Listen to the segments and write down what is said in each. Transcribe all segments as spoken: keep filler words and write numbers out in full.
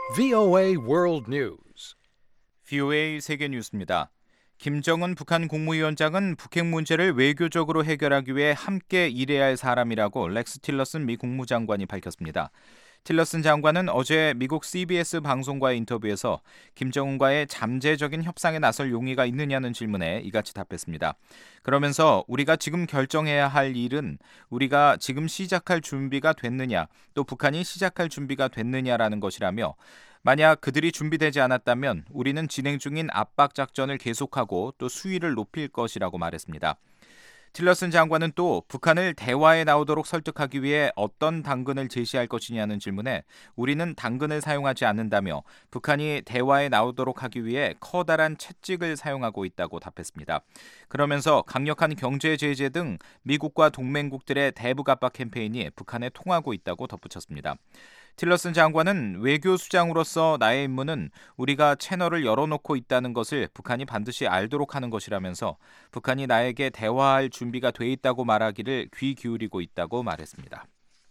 브이오에이 World News. 브이오에이 세계 뉴스입니다. 김정은 북한 국무위원장은 북핵 문제를 외교적으로 해결하기 위해 함께 일해야 할 사람이라고 렉스 틸러슨 미 국무장관이 밝혔습니다. 틸러슨 장관은 어제 미국 씨비에스 방송과의 인터뷰에서 김정은과의 잠재적인 협상에 나설 용의가 있느냐는 질문에 이같이 답했습니다. 그러면서 우리가 지금 결정해야 할 일은 우리가 지금 시작할 준비가 됐느냐, 또 북한이 시작할 준비가 됐느냐라는 것이라며 만약 그들이 준비되지 않았다면 우리는 진행 중인 압박 작전을 계속하고 또 수위를 높일 것이라고 말했습니다. 틸러슨 장관은 또 북한을 대화에 나오도록 설득하기 위해 어떤 당근을 제시할 것이냐는 질문에 우리는 당근을 사용하지 않는다며 북한이 대화에 나오도록 하기 위해 커다란 채찍을 사용하고 있다고 답했습니다. 그러면서 강력한 경제 제재 등 미국과 동맹국들의 대북 압박 캠페인이 북한에 통하고 있다고 덧붙였습니다. 틸러슨 장관은 외교 수장으로서 나의 임무는 우리가 채널을 열어놓고 있다는 것을 북한이 반드시 알도록 하는 것이라면서 북한이 나에게 대화할 준비가 돼 있다고 말하기를 귀 기울이고 있다고 말했습니다.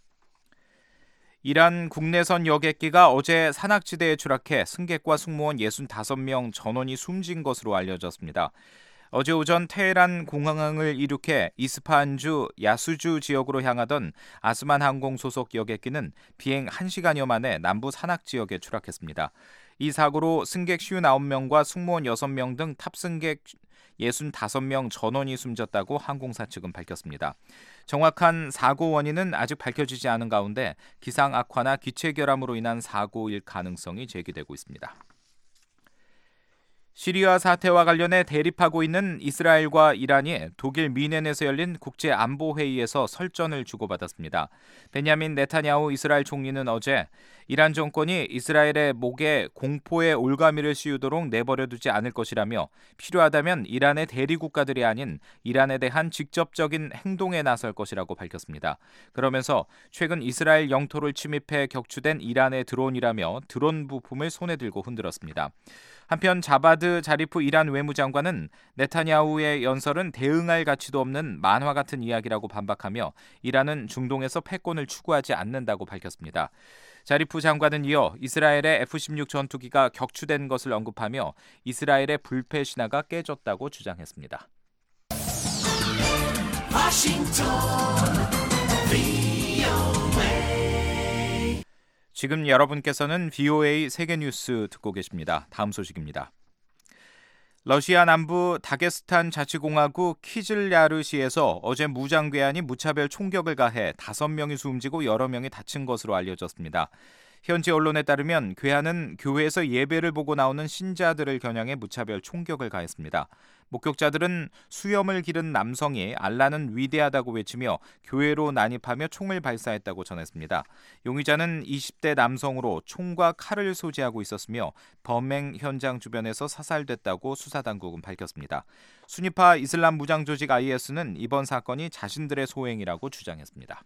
이란 국내선 여객기가 어제 산악지대에 추락해 승객과 승무원 육십오 명 전원이 숨진 것으로 알려졌습니다. 어제 오전 테헤란 공항을 이륙해 이스파한주 야수주 지역으로 향하던 아스만 항공 소속 여객기는 비행 한 시간여 만에 남부 산악 지역에 추락했습니다. 이 사고로 승객 오십구 명과 승무원 여섯 명 등 탑승객 육십오 명 전원이 숨졌다고 항공사 측은 밝혔습니다. 정확한 사고 원인은 아직 밝혀지지 않은 가운데 기상 악화나 기체 결함으로 인한 사고일 가능성이 제기되고 있습니다. 시리아 사태와 관련해 대립하고 있는 이스라엘과 이란이 독일 미넨에서 열린 국제안보회의에서 설전을 주고받았습니다. 베냐민 네타냐후 이스라엘 총리는 어제 이란 정권이 이스라엘의 목에 공포의 올가미를 씌우도록 내버려두지 않을 것이라며 필요하다면 이란의 대리국가들이 아닌 이란에 대한 직접적인 행동에 나설 것이라고 밝혔습니다. 그러면서 최근 이스라엘 영토를 침입해 격추된 이란의 드론이라며 드론 부품을 손에 들고 흔들었습니다. 한편 자바드 자리프 이란 외무장관은 네타냐후의 연설은 대응할 가치도 없는 만화 같은 이야기라고 반박하며 이란은 중동에서 패권을 추구하지 않는다고 밝혔습니다. 자리프 장관은 이어 이스라엘의 에프 십육 전투기가 격추된 것을 언급하며 이스라엘의 불패 신화가 깨졌다고 주장했습니다. 워싱턴 지금 여러분께서는 브이오에이 세계뉴스 듣고 계십니다. 다음 소식입니다. 러시아 남부 다게스탄 자치공화국 키즐야르시에서 어제 무장괴한이 무차별 총격을 가해 다섯 명이 숨지고 여러 명이 다친 것으로 알려졌습니다. 현지 언론에 따르면 괴한은 교회에서 예배를 보고 나오는 신자들을 겨냥해 무차별 총격을 가했습니다. 목격자들은 수염을 기른 남성이 알라는 위대하다고 외치며 교회로 난입하며 총을 발사했다고 전했습니다. 용의자는 이십 대 남성으로 총과 칼을 소지하고 있었으며 범행 현장 주변에서 사살됐다고 수사당국은 밝혔습니다. 순위파 이슬람 무장 조직 아이에스는 이번 사건이 자신들의 소행이라고 주장했습니다.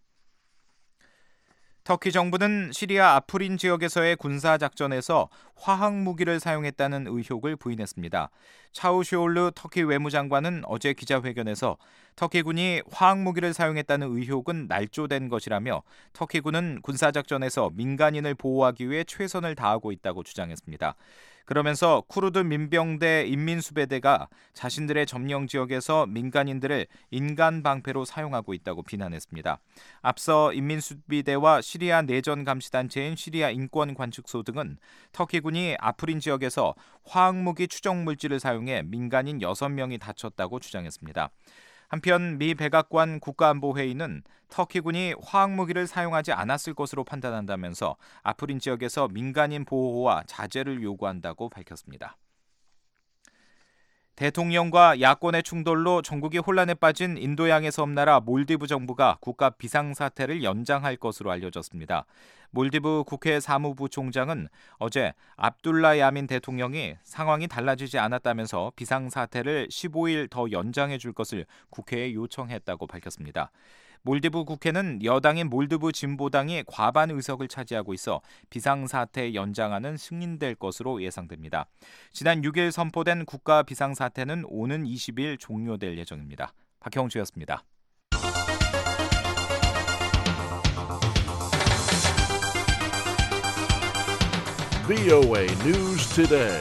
터키 정부는 시리아 아프린 지역에서의 군사작전에서 화학무기를 사용했다는 의혹을 부인했습니다. 차우시올르 터키 외무장관은 어제 기자회견에서 터키군이 화학무기를 사용했다는 의혹은 날조된 것이라며 터키군은 군사작전에서 민간인을 보호하기 위해 최선을 다하고 있다고 주장했습니다. 그러면서 쿠르드 민병대 인민수배대가 자신들의 점령 지역에서 민간인들을 인간 방패로 사용하고 있다고 비난했습니다. 앞서 인민수비대와 시리아 내전 감시단체인 시리아 인권관측소 등은 터키군이 아프린 지역에서 화학무기 추적 물질을 사용해 민간인 여섯 명이 다쳤다고 주장했습니다. 한편 미 백악관 국가안보회의는 터키군이 화학무기를 사용하지 않았을 것으로 판단한다면서 아프린 지역에서 민간인 보호와 자제를 요구한다고 밝혔습니다. 대통령과 야권의 충돌로 전국이 혼란에 빠진 인도양의 섬나라 몰디브 정부가 국가 비상사태를 연장할 것으로 알려졌습니다. 몰디브 국회 사무부총장은 어제 압둘라 야민 대통령이 상황이 달라지지 않았다면서 비상사태를 십오 일 더 연장해 줄 것을 국회에 요청했다고 밝혔습니다. 몰디브 국회는 여당인 몰디브 진보당이 과반 의석을 차지하고 있어 비상사태 연장안은 승인될 것으로 예상됩니다. 지난 육 일 선포된 국가 비상사태는 오는 이십 일 종료될 예정입니다. 박형주였습니다. 브이오에이 News Today.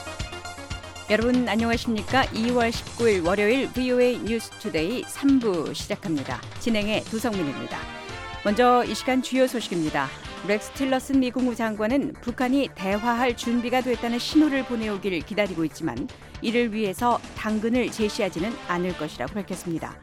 여러분 안녕하십니까? 이월 십구일 월요일 브이오에이 뉴스 투데이 삼 부 시작합니다. 진행의 두성민입니다. 먼저 이 시간 주요 소식입니다. 렉스 틸러슨 미 국무장관은 북한이 대화할 준비가 됐다는 신호를 보내오길 기다리고 있지만 이를 위해서 당근을 제시하지는 않을 것이라고 밝혔습니다.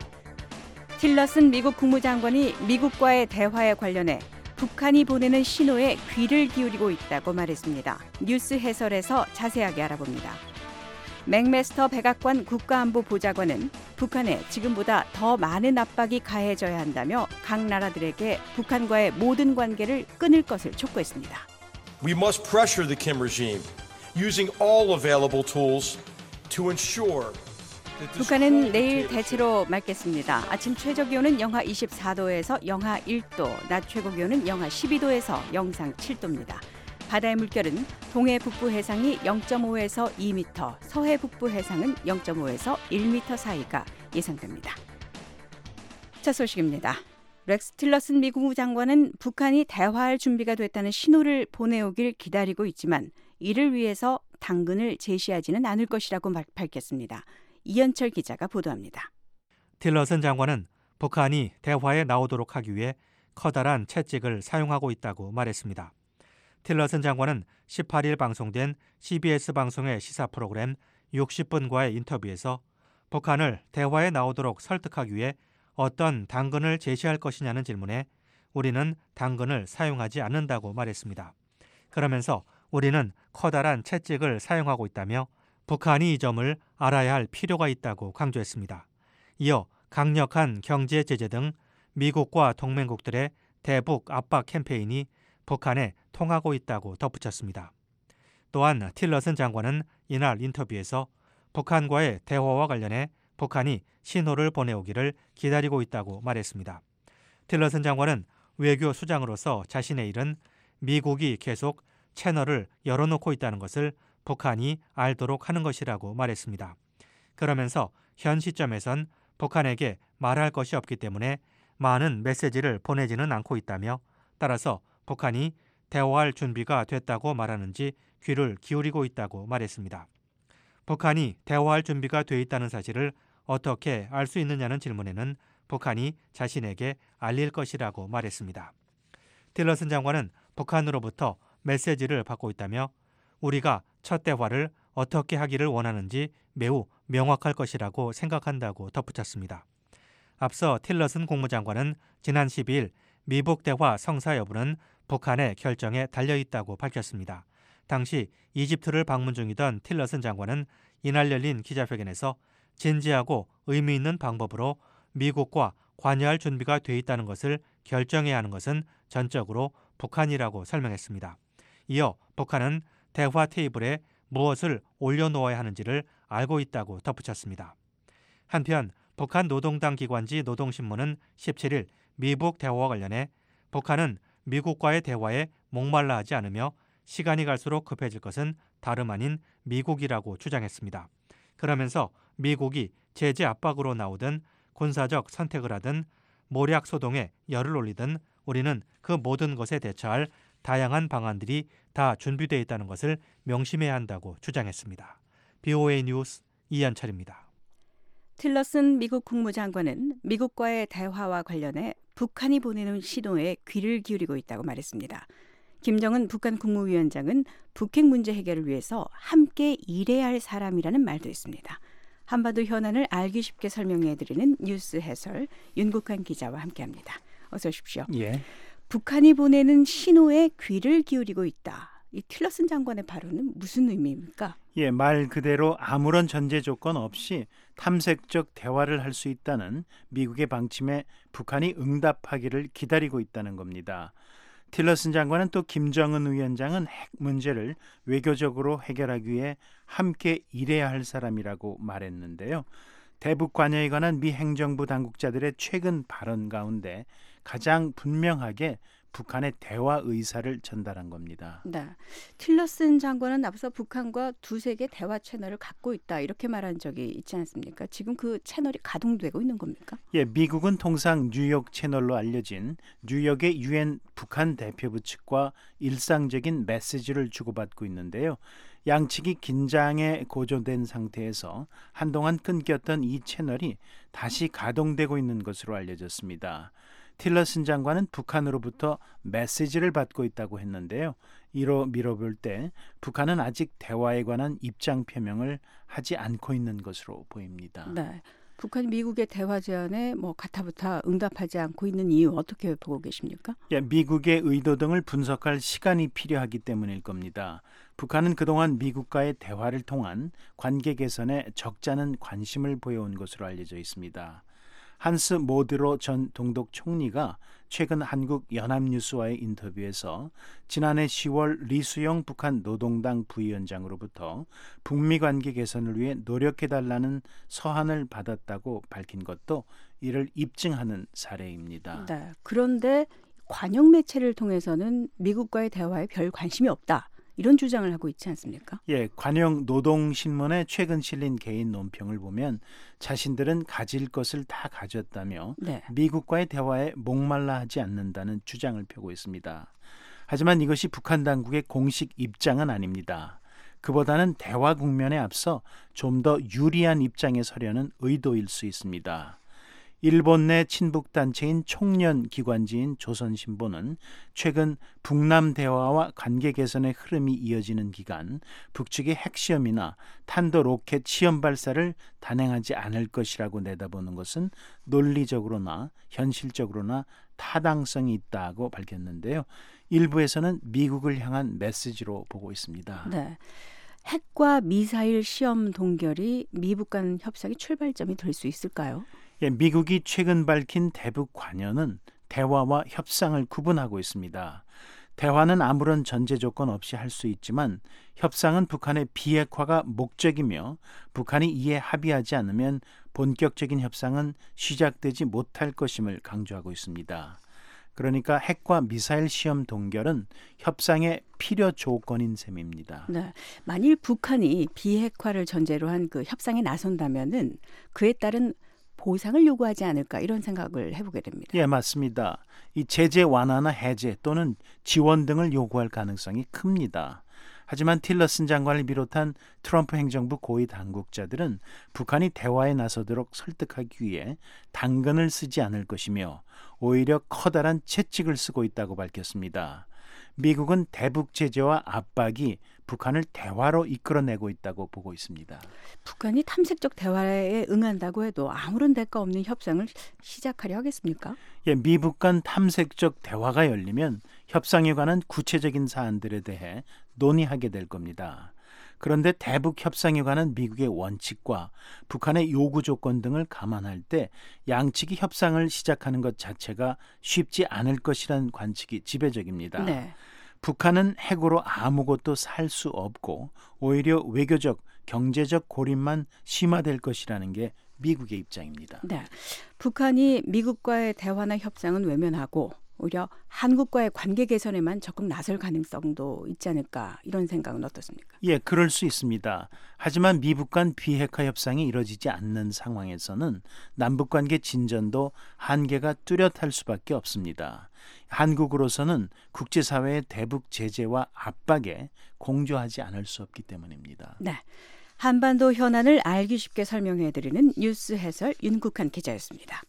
틸러슨 미국 국무장관이 미국과의 대화에 관련해 북한이 보내는 신호에 귀를 기울이고 있다고 말했습니다. 뉴스 해설에서 자세하게 알아봅니다. 맥메스터 백악관 국가안보보좌관은 북한에 지금보다 더 많은 압박이 가해져야 한다며 각 나라들에게 북한과의 모든 관계를 끊을 것을 촉구했습니다. We must pressure the Kim regime using all available tools to ensure 북한은 내일 대체로 맑겠습니다. 아침 최저기온은 영하 이십사 도에서 영하 일 도, 낮 최고기온은 영하 십이 도에서 영상 칠 도입니다. 바다의 물결은 동해 북부 해상이 영 점 오에서 이 미터, 서해 북부 해상은 영 점 오에서 일 미터 사이가 예상됩니다. 첫 소식입니다. 렉스 틸러슨 미 국무장관은 북한이 대화할 준비가 됐다는 신호를 보내오길 기다리고 있지만 이를 위해서 당근을 제시하지는 않을 것이라고 밝혔습니다. 이현철 기자가 보도합니다. 틸러슨 장관은 북한이 대화에 나오도록 하기 위해 커다란 채찍을 사용하고 있다고 말했습니다. 틸러슨 장관은 십팔일 방송된 씨비에스 방송의 시사 프로그램 육십 분과의 인터뷰에서 북한을 대화에 나오도록 설득하기 위해 어떤 당근을 제시할 것이냐는 질문에 우리는 당근을 사용하지 않는다고 말했습니다. 그러면서 우리는 커다란 채찍을 사용하고 있다며 북한이 이 점을 알아야 할 필요가 있다고 강조했습니다. 이어 강력한 경제 제재 등 미국과 동맹국들의 대북 압박 캠페인이 북한에 통하고 있다고 덧붙였습니다. 또한 틸러슨 장관은 이날 인터뷰에서 북한과의 대화와 관련해 북한이 신호를 보내오기를 기다리고 있다고 말했습니다. 틸러슨 장관은 외교 수장으로서 자신의 일은 미국이 계속 채널을 열어놓고 있다는 것을 북한이 알도록 하는 것이라고 말했습니다. 그러면서 현 시점에선 북한에게 말할 것이 없기 때문에 많은 메시지를 보내지는 않고 있다며 따라서 북한이 대화할 준비가 됐다고 말하는지 귀를 기울이고 있다고 말했습니다. 북한이 대화할 준비가 돼 있다는 사실을 어떻게 알 수 있느냐는 질문에는 북한이 자신에게 알릴 것이라고 말했습니다. 틸러슨 장관은 북한으로부터 메시지를 받고 있다며 우리가 첫 대화를 어떻게 하기를 원하는지 매우 명확할 것이라고 생각한다고 덧붙였습니다. 앞서 틸러슨 국무장관은 지난 십이일 미북 대화 성사 여부는 북한의 결정에 달려있다고 밝혔습니다. 당시 이집트를 방문 중이던 틸러슨 장관은 이날 열린 기자회견에서 진지하고 의미 있는 방법으로 미국과 관여할 준비가 돼 있다는 것을 결정해야 하는 것은 전적으로 북한이라고 설명했습니다. 이어 북한은 대화 테이블에 무엇을 올려놓아야 하는지를 알고 있다고 덧붙였습니다. 한편 북한 노동당 기관지 노동신문은 십칠일 미북 대화와 관련해 북한은 미국과의 대화에 목말라 하지 않으며 시간이 갈수록 급해질 것은 다름 아닌 미국이라고 주장했습니다. 그러면서 미국이 제재 압박으로 나오든 군사적 선택을 하든 모략 소동에 열을 올리든 우리는 그 모든 것에 대처할 다양한 방안들이 다 준비되어 있다는 것을 명심해야 한다고 주장했습니다. 브이오에이 뉴스 이현철입니다. 틸러슨 미국 국무장관은 미국과의 대화와 관련해 북한이 보내는 신호에 귀를 기울이고 있다고 말했습니다. 김정은 북한 국무위원장은 북핵 문제 해결을 위해서 함께 일해야 할 사람이라는 말도 있습니다. 한반도 현안을 알기 쉽게 설명해드리는 뉴스 해설 윤국환 기자와 함께합니다. 어서 오십시오. 예. 북한이 보내는 신호에 귀를 기울이고 있다. 이 틸러슨 장관의 발언은 무슨 의미입니까? 예, 말 그대로 아무런 전제 조건 없이 탐색적 대화를 할 수 있다는 미국의 방침에 북한이 응답하기를 기다리고 있다는 겁니다. 틸러슨 장관은 또 김정은 위원장은 핵 문제를 외교적으로 해결하기 위해 함께 일해야 할 사람이라고 말했는데요. 대북 관여에 관한 미 행정부 당국자들의 최근 발언 가운데 가장 분명하게 북한의 대화 의사를 전달한 겁니다. 네. 틸러슨 장관은 앞서 북한과 두세 개 대화 채널을 갖고 있다 이렇게 말한 적이 있지 않습니까? 지금 그 채널이 가동되고 있는 겁니까? 예, 미국은 통상 뉴욕 채널로 알려진 뉴욕의 유엔 북한 대표부 측과 일상적인 메시지를 주고받고 있는데요. 양측이 긴장에 고조된 상태에서 한동안 끊겼던 이 채널이 다시 가동되고 있는 것으로 알려졌습니다. 틸러슨 장관은 북한으로부터 메시지를 받고 있다고 했는데요. 이로 밀어볼 때 북한은 아직 대화에 관한 입장 표명을 하지 않고 있는 것으로 보입니다. 네. 북한이 미국의 대화 제안에 뭐 가타부타 응답하지 않고 있는 이유 어떻게 보고 계십니까? 예, 미국의 의도 등을 분석할 시간이 필요하기 때문일 겁니다. 북한은 그동안 미국과의 대화를 통한 관계 개선에 적잖은 관심을 보여온 것으로 알려져 있습니다. 한스 모드로 전 동독 총리가 최근 한국 연합뉴스와의 인터뷰에서 지난해 시월 리수영 북한 노동당 부위원장으로부터 북미 관계 개선을 위해 노력해달라는 서한을 받았다고 밝힌 것도 이를 입증하는 사례입니다. 네. 그런데 관영 매체를 통해서는 미국과의 대화에 별 관심이 없다. 이런 주장을 하고 있지 않습니까? 예, 관영 노동신문에 최근 실린 개인 논평을 보면 자신들은 가질 것을 다 가졌다며 네. 미국과의 대화에 목말라 하지 않는다는 주장을 펴고 있습니다. 하지만 이것이 북한 당국의 공식 입장은 아닙니다. 그보다는 대화 국면에 앞서 좀 더 유리한 입장에 서려는 의도일 수 있습니다. 일본 내 친북단체인 총련기관지인 조선신보는 최근 북남 대화와 관계 개선의 흐름이 이어지는 기간 북측의 핵시험이나 탄도 로켓 시험 발사를 단행하지 않을 것이라고 내다보는 것은 논리적으로나 현실적으로나 타당성이 있다고 밝혔는데요. 일부에서는 미국을 향한 메시지로 보고 있습니다. 네. 핵과 미사일 시험 동결이 미북 간 협상의 출발점이 될 수 있을까요? 예, 미국이 최근 밝힌 대북 관여는 대화와 협상을 구분하고 있습니다. 대화는 아무런 전제 조건 없이 할 수 있지만 협상은 북한의 비핵화가 목적이며 북한이 이에 합의하지 않으면 본격적인 협상은 시작되지 못할 것임을 강조하고 있습니다. 그러니까 핵과 미사일 시험 동결은 협상의 필요 조건인 셈입니다. 네. 만일 북한이 비핵화를 전제로 한 그 협상에 나선다면은 그에 따른 보상을 요구하지 않을까 이런 생각을 해보게 됩니다. 예, 맞습니다. 이 제재 완화나 해제 또는 지원 등을 요구할 가능성이 큽니다. 하지만 틸러슨 장관을 비롯한 트럼프 행정부 고위 당국자들은 북한이 대화에 나서도록 설득하기 위해 당근을 쓰지 않을 것이며 오히려 커다란 채찍을 쓰고 있다고 밝혔습니다. 미국은 대북 제재와 압박이 북한을 대화로 이끌어내고 있다고 보고 있습니다. 북한이 탐색적 대화에 응한다고 해도 아무런 대가 없는 협상을 시작하려 하겠습니까? 예, 미북 간 탐색적 대화가 열리면 협상에 관한 구체적인 사안들에 대해 논의하게 될 겁니다. 그런데 대북 협상에 관한 미국의 원칙과 북한의 요구 조건 등을 감안할 때 양측이 협상을 시작하는 것 자체가 쉽지 않을 것이라는 관측이 지배적입니다. 네. 북한은 핵으로 아무것도 살 수 없고 오히려 외교적, 경제적 고립만 심화될 것이라는 게 미국의 입장입니다. 네. 북한이 미국과의 대화나 협상은 외면하고 오히려 한국과의 관계 개선에만 적극 나설 가능성도 있지 않을까 이런 생각은 어떻습니까? 예, 그럴 수 있습니다. 하지만 미북 간 비핵화 협상이 이뤄지지 않는 상황에서는 남북관계 진전도 한계가 뚜렷할 수밖에 없습니다. 한국으로서는 국제사회의 대북 제재와 압박에 공조하지 않을 수 없기 때문입니다. 네. 한반도 현안을 알기 쉽게 설명해드리는 뉴스 해설 윤국한 기자였습니다.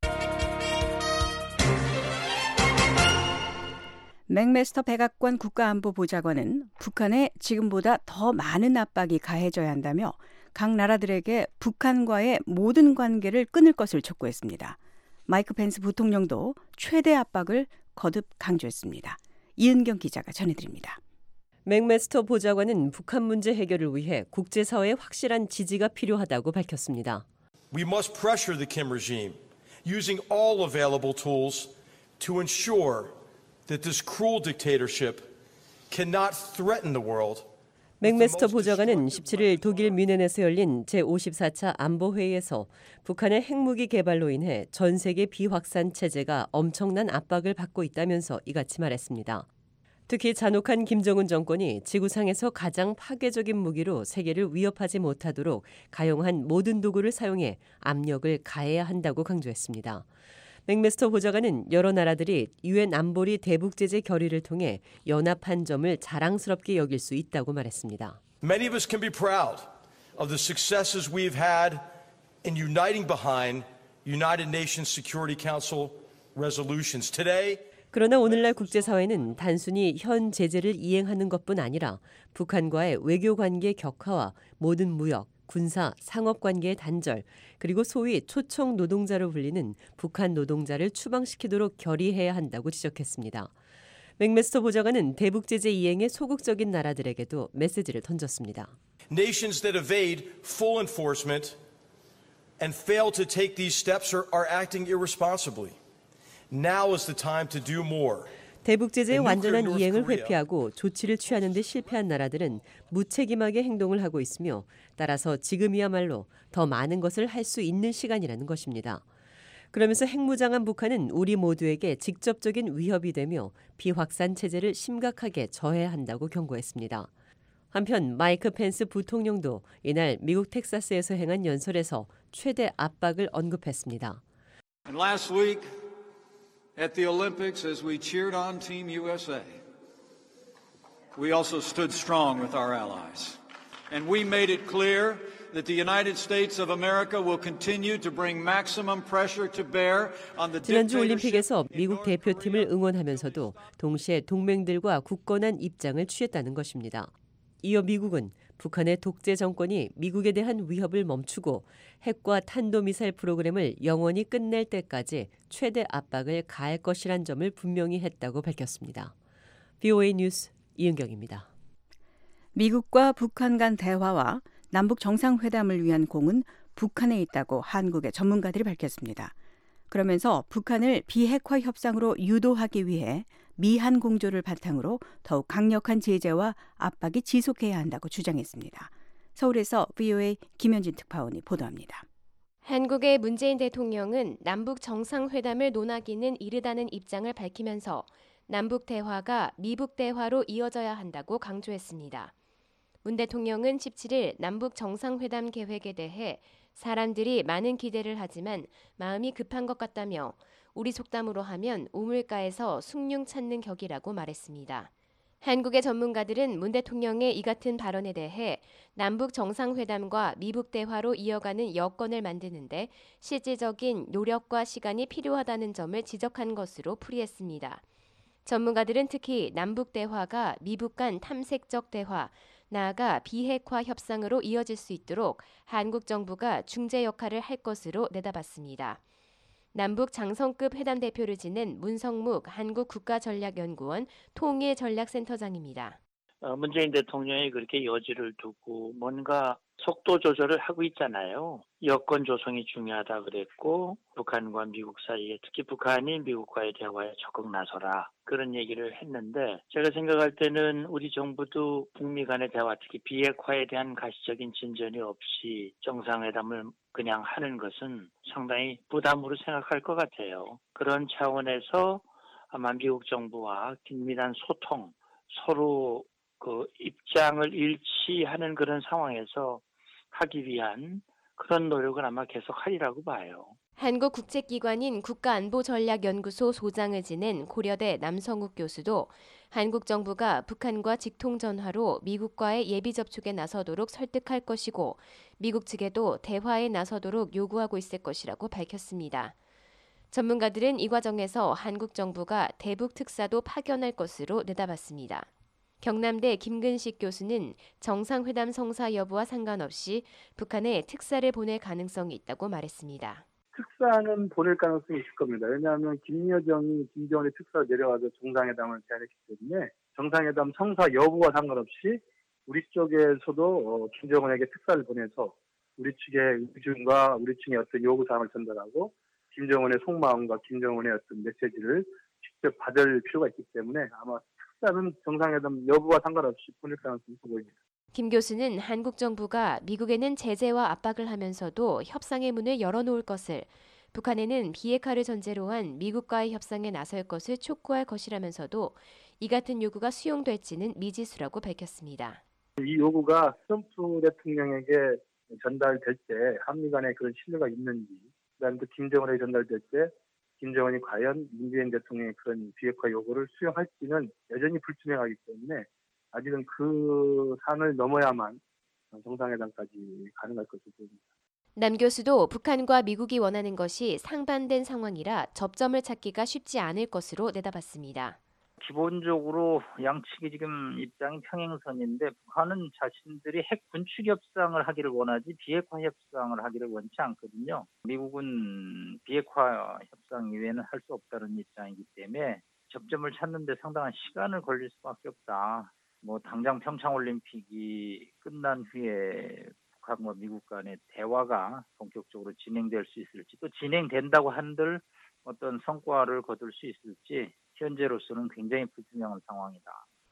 맥메스터 백악관 국가안보보좌관은 북한에 지금보다 더 많은 압박이 가해져야 한다며 각 나라들에게 북한과의 모든 관계를 끊을 것을 촉구했습니다. 마이크 펜스 부통령도 최대 압박을 거듭 강조했습니다. 이은경 기자가 전해드립니다. 맥메스터 보좌관은 북한 문제 해결을 위해 국제사회의 확실한 지지가 필요하다고 밝혔습니다. We must pressure the Kim regime using all available tools to ensure that this cruel dictatorship cannot threaten the world. 맥메스터 보좌관은 십칠 일 독일 뮌헨에서 열린 제오십사 차 안보회의에서 북한의 핵무기 개발로 인해 전 세계 비확산 체제가 엄청난 압박을 받고 있다면서 이같이 말했습니다. 특히 잔혹한 김정은 정권이 지구상에서 가장 파괴적인 무기로 세계를 위협하지 못하도록 가용한 모든 도구를 사용해 압력을 가해야 한다고 강조했습니다. 맥메스터 보좌관은 여러 나라들이 유엔 안보리 대북 제재 결의를 통해 연합한 점을 자랑스럽게 여길 수 있다고 말했습니다. Many of us can be proud of the successes we've had in uniting behind United Nations Security Council resolutions. Today, 그러나 오늘날 국제사회는 단순히 현 제재를 이행하는 것뿐 아니라 북한과의 외교 관계 격화와 모든 무역, 군사, 상업 관계의 단절, 그리고 소위 초청 노동자로 불리는 북한 노동자를 추방시키도록 결의해야 한다고 지적했습니다. 맥메스터 보좌관은 대북 제재 이행에 소극적인 나라들에게도 메시지를 던졌습니다. nations that evade full enforcement and fail to take these steps are, are acting irresponsibly. Now is the time to do more. 대북 제재의 완전한 이행을 회피하고 조치를 취하는 데 실패한 나라들은 무책임하게 행동을 하고 있으며 따라서 지금이야말로 더 많은 것을 할 수 있는 시간이라는 것입니다. 그러면서 핵무장한 북한은 우리 모두에게 직접적인 위협이 되며 비확산 체제를 심각하게 저해야 한다고 경고했습니다. 한편 마이크 펜스 부통령도 이날 미국 텍사스에서 행한 연설에서 최대 압박을 언급했습니다. And last week at the Olympics, as we cheered on Team U S A, we also stood strong with our allies. And we made it clear that the United States of America will continue to bring maximum pressure to bear on the 지난주 올림픽에서 미국 대표팀을 응원하면서도 동시에 동맹들과 굳건한 입장을 취했다는 것입니다. 이어 미국은 북한의 독재 정권이 미국에 대한 위협을 멈추고 핵과 탄도미사일 프로그램을 영원히 끝낼 때까지 최대 압박을 가할 것이란 점을 분명히 했다고 밝혔습니다. 브이오에이 뉴스 이은경입니다. 미국과 북한 간 대화와 남북 정상회담을 위한 공은 북한에 있다고 한국의 전문가들이 밝혔습니다. 그러면서 북한을 비핵화 협상으로 유도하기 위해 미한 공조를 바탕으로 더욱 강력한 제재와 압박이 지속해야 한다고 주장했습니다. 서울에서 브이오에이 김현진 특파원이 보도합니다. 한국의 문재인 대통령은 남북 정상회담을 논하기는 이르다는 입장을 밝히면서 남북 대화가 미북 대화로 이어져야 한다고 강조했습니다. 문 대통령은 십칠 일 남북 정상회담 계획에 대해 사람들이 많은 기대를 하지만 마음이 급한 것 같다며 우리 속담으로 하면 우물가에서 숭늉 찾는 격이라고 말했습니다. 한국의 전문가들은 문 대통령의 이 같은 발언에 대해 남북 정상회담과 미북 대화로 이어가는 여건을 만드는데 실질적인 노력과 시간이 필요하다는 점을 지적한 것으로 풀이했습니다. 전문가들은 특히 남북 대화가 미북 간 탐색적 대화, 나아가 비핵화 협상으로 이어질 수 있도록 한국 정부가 중재 역할을 할 것으로 내다봤습니다. 남북 장성급 회담 대표를 지낸 문성묵 한국국가전략연구원 통일전략센터장입니다. 어, 문재인 대통령이 그렇게 여지를 두고 뭔가 속도 조절을 하고 있잖아요. 여건 조성이 중요하다 그랬고 북한과 미국 사이에 특히 북한이 미국과의 대화에 적극 나서라 그런 얘기를 했는데 제가 생각할 때는 우리 정부도 북미 간의 대화 특히 비핵화에 대한 가시적인 진전이 없이 정상회담을 그냥 하는 것은 상당히 부담으로 생각할 것 같아요. 그런 차원에서 아마 미국 정부와 긴밀한 소통 서로 그 입장을 일치하는 그런 상황에서 하기 위한 그런 노력을 아마 계속하리라고 봐요. 한국 국책기관인 국가안보전략연구소 소장을 지낸 고려대 남성욱 교수도 한국 정부가 북한과 직통전화로 미국과의 예비 접촉에 나서도록 설득할 것이고 미국 측에도 대화에 나서도록 요구하고 있을 것이라고 밝혔습니다. 전문가들은 이 과정에서 한국 정부가 대북 특사도 파견할 것으로 내다봤습니다. 경남대 김근식 교수는 정상회담 성사 여부와 상관없이 북한에 특사를 보낼 가능성이 있다고 말했습니다. 특사는 보낼 가능성이 있을 겁니다. 왜냐하면 김여정이 김정은의 특사로 내려와서 정상회담을 제안했기 때문에 정상회담 성사 여부와 상관없이 우리 쪽에서도 김정은에게 특사를 보내서 우리 측의 의중과 우리 측의 어떤 요구사항을 전달하고 김정은의 속마음과 김정은의 어떤 메시지를 직접 받을 필요가 있기 때문에 아마 특사는 정상회담 여부와 상관없이 보낼 가능성이 있어 보입니다. 김 교수는 한국 정부가 미국에는 제재와 압박을 하면서도 협상의 문을 열어놓을 것을, 북한에는 비핵화를 전제로 한 미국과의 협상에 나설 것을 촉구할 것이라면서도 이 같은 요구가 수용될지는 미지수라고 밝혔습니다. 이 요구가 트럼프 대통령에게 전달될 때 한미 간에 그런 신뢰가 있는지, 그다음에 또 김정은에게 전달될 때 김정은이 과연 문재인 대통령의 그런 비핵화 요구를 수용할지는 여전히 불투명하기 때문에 아직은 그 산을 넘어야만 정상회담까지 가능할 것으로 보입니다. 남 교수도 북한과 미국이 원하는 것이 상반된 상황이라 접점을 찾기가 쉽지 않을 것으로 내다봤습니다. 기본적으로 양측이 지금 입장이 평행선인데 북한은 자신들이 핵 군축 협상을 하기를 원하지 비핵화 협상을 하기를 원치 않거든요. 미국은 비핵화 협상 이외에는 할 수 없다는 입장이기 때문에 접점을 찾는 데 상당한 시간을 걸릴 수밖에 없다. 뭐 당장 평창올림픽이 끝난 후에 북한과 미국 간의 대화가 본격적으로 진행될 수 있을지, 또 진행된다고 한들 어떤 성과를 거둘 수 있을지 현재로서는 굉장히 불투명한 상황이다.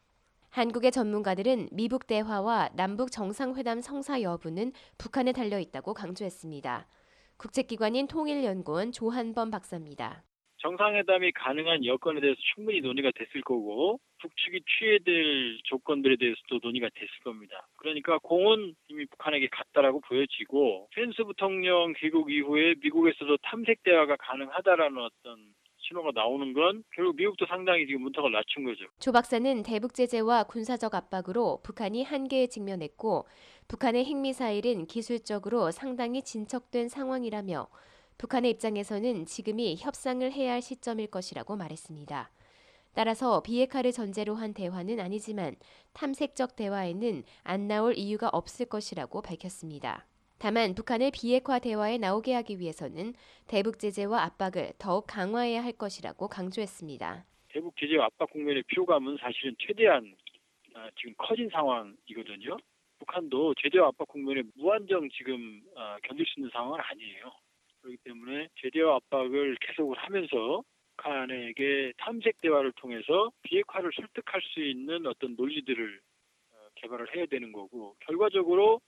한국의 전문가들은 미북 대화와 남북 정상회담 성사 여부는 북한에 달려있다고 강조했습니다. 국제기관인 통일연구원 조한범 박사입니다. 정상회담이 가능한 여건에 대해서 충분히 논의가 됐을 거고 북측이 취해야 될 조건들에 대해서도 논의가 됐을 겁니다. 그러니까 공은 이미 북한에게 갔다라고 보여지고 펜스 부통령 귀국 이후에 미국에서도 탐색 대화가 가능하다라는 어떤 신호가 나오는 건 결국 미국도 상당히 지금 문턱을 낮춘 거죠. 조 박사는 대북 제재와 군사적 압박으로 북한이 한계에 직면했고 북한의 핵미사일은 기술적으로 상당히 진척된 상황이라며 북한의 입장에서는 지금이 협상을 해야 할 시점일 것이라고 말했습니다. 따라서 비핵화를 전제로 한 대화는 아니지만 탐색적 대화에는 안 나올 이유가 없을 것이라고 밝혔습니다. 다만 북한을 비핵화 대화에 나오게 하기 위해서는 대북 제재와 압박을 더욱 강화해야 할 것이라고 강조했습니다. 대북 제재와 압박 국면의 피로감은 사실은 최대한 아, 지금 커진 상황이거든요. 북한도 제재와 압박 국면에 무한정 지금 아, 견딜 수 있는 상황은 아니에요. 그렇기 때문에 제재와 압박을 계속을 하면서 북한에게 탐색 대화를 통해서 비핵화를 설득할 수 있는 어떤 논리들을 어, 개발을 해야 되는 거고, 결과적으로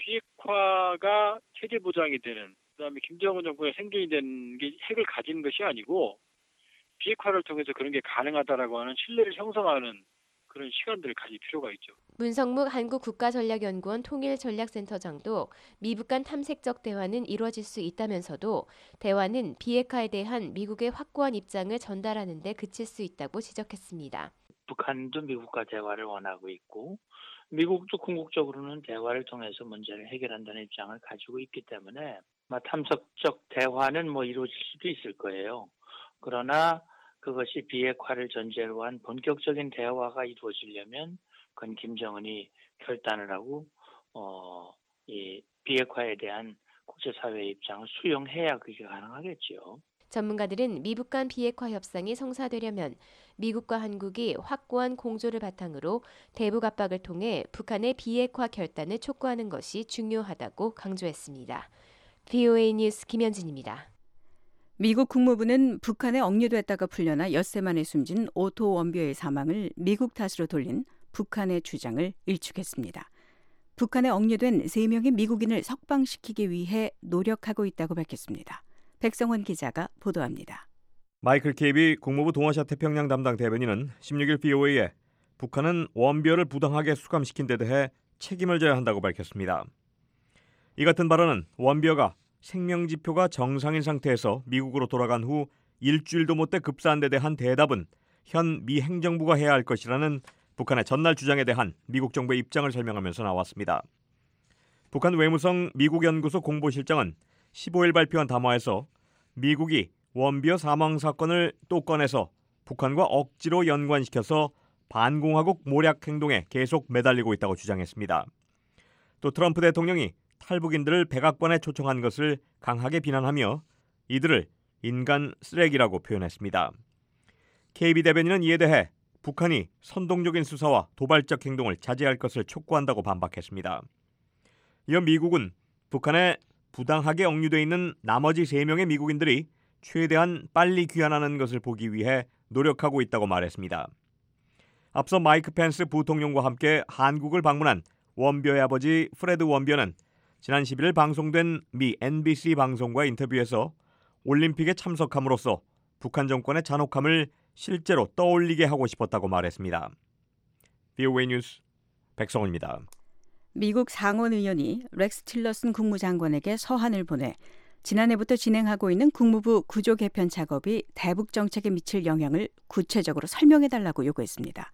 비핵화가 체제 보장이 되는, 그다음에 김정은 정부의 생존이 되는 게 핵을 가진 것이 아니고 비핵화를 통해서 그런 게 가능하다라고 하는 신뢰를 형성하는 그런 시간들을 가질 필요가 있죠. 문성묵 한국국가전략연구원 통일전략센터장도 미북 간 탐색적 대화는 이루어질 수 있다면서도 대화는 비핵화에 대한 미국의 확고한 입장을 전달하는 데 그칠 수 있다고 지적했습니다. 북한도 미국과 대화를 원하고 있고 미국도 궁극적으로는 대화를 통해서 문제를 해결한다는 입장을 가지고 있기 때문에 탐색적 대화는 뭐 이루어질 수도 있을 거예요. 그러나 그것이 비핵화를 전제로 한 본격적인 대화가 이루어지려면 그건 김정은이 결단을 하고 어, 이 비핵화에 대한 국제사회의 입장을 수용해야 그게 가능하겠죠. 전문가들은 미북 간 비핵화 협상이 성사되려면 미국과 한국이 확고한 공조를 바탕으로 대북 압박을 통해 북한의 비핵화 결단을 촉구하는 것이 중요하다고 강조했습니다. 브이오에이 뉴스 김현진입니다. 미국 국무부는 북한에 억류됐다가 풀려나 엿새 만에 숨진 오토 원비어의 사망을 미국 탓으로 돌린 북한의 주장을 일축했습니다. 북한에 억류된 세 명의 미국인을 석방시키기 위해 노력하고 있다고 밝혔습니다. 백성원 기자가 보도합니다. 마이클 케이비 국무부 동아시아 태평양 담당 대변인은 십육 일 브이오에이에 북한은 원비어를 부당하게 수감시킨 데 대해 책임을 져야 한다고 밝혔습니다. 이 같은 발언은 원비어가 생명지표가 정상인 상태에서 미국으로 돌아간 후 일주일도 못 돼 급사한 데 대한 대답은 현 미 행정부가 해야 할 것이라는 북한의 전날 주장에 대한 미국 정부의 입장을 설명하면서 나왔습니다. 북한 외무성 미국연구소 공보실장은 십오 일 발표한 담화에서 미국이 원비어 사망 사건을 또 꺼내서 북한과 억지로 연관시켜서 반공화국 모략 행동에 계속 매달리고 있다고 주장했습니다. 또 트럼프 대통령이 탈북인들을 백악관에 초청한 것을 강하게 비난하며 이들을 인간 쓰레기라고 표현했습니다. 케이비 대변인은 이에 대해 북한이 선동적인 수사와 도발적 행동을 자제할 것을 촉구한다고 반박했습니다. 이어 미국은 북한에 부당하게 억류돼 있는 나머지 세 명의 미국인들이 최대한 빨리 귀환하는 것을 보기 위해 노력하고 있다고 말했습니다. 앞서 마이크 펜스 부통령과 함께 한국을 방문한 원벼의 아버지 프레드 원벼는 지난 십일 방송된 미 엔비씨 방송과 인터뷰에서 올림픽에 참석함으로써 북한 정권의 잔혹함을 실제로 떠올리게 하고 싶었다고 말했습니다. 브이오에이 뉴스 백성훈입니다. 미국 상원 의원이 렉스 틸러슨 국무장관에게 서한을 보내 지난해부터 진행하고 있는 국무부 구조 개편 작업이 대북 정책에 미칠 영향을 구체적으로 설명해달라고 요구했습니다.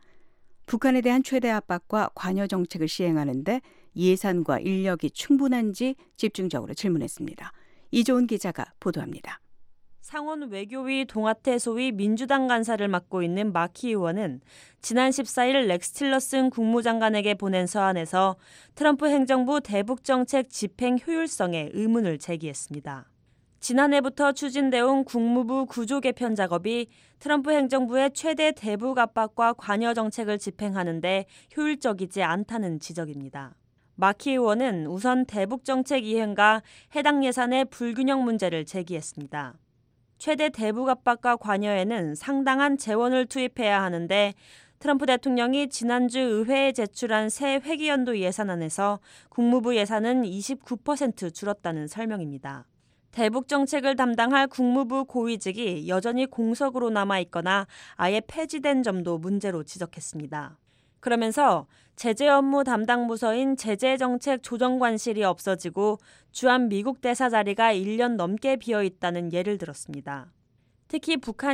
북한에 대한 최대 압박과 관여 정책을 시행하는 데 예산과 인력이 충분한지 집중적으로 질문했습니다. 이조은 기자가 보도합니다. 상원 외교위 동아태 소위 민주당 간사를 맡고 있는 마키 의원은 지난 십사일 렉스 틸러슨 국무장관에게 보낸 서한에서 트럼프 행정부 대북 정책 집행 효율성에 의문을 제기했습니다. 지난해부터 추진되어 온 국무부 구조 개편 작업이 트럼프 행정부의 최대 대북 압박과 관여 정책을 집행하는 데 효율적이지 않다는 지적입니다. 마키 의원은 우선 대북 정책 이행과 해당 예산의 불균형 문제를 제기했습니다. 최대 대북 압박과 관여에는 상당한 재원을 투입해야 하는데 트럼프 대통령이 지난주 의회에 제출한 새 회기연도 예산안에서 국무부 예산은 이십구 퍼센트 줄었다는 설명입니다. 대북 정책을 담당할 국무부 고위직이 여전히 공석으로 남아있거나 아예 폐지된 점도 문제로 지적했습니다. 그러면서 제재 업무 담당 부서인 제재정책조정관실이 없어지고 주한 미국 대사 자리가 일 년 넘게 비어있다는 예를 들었습니다. 특히 북한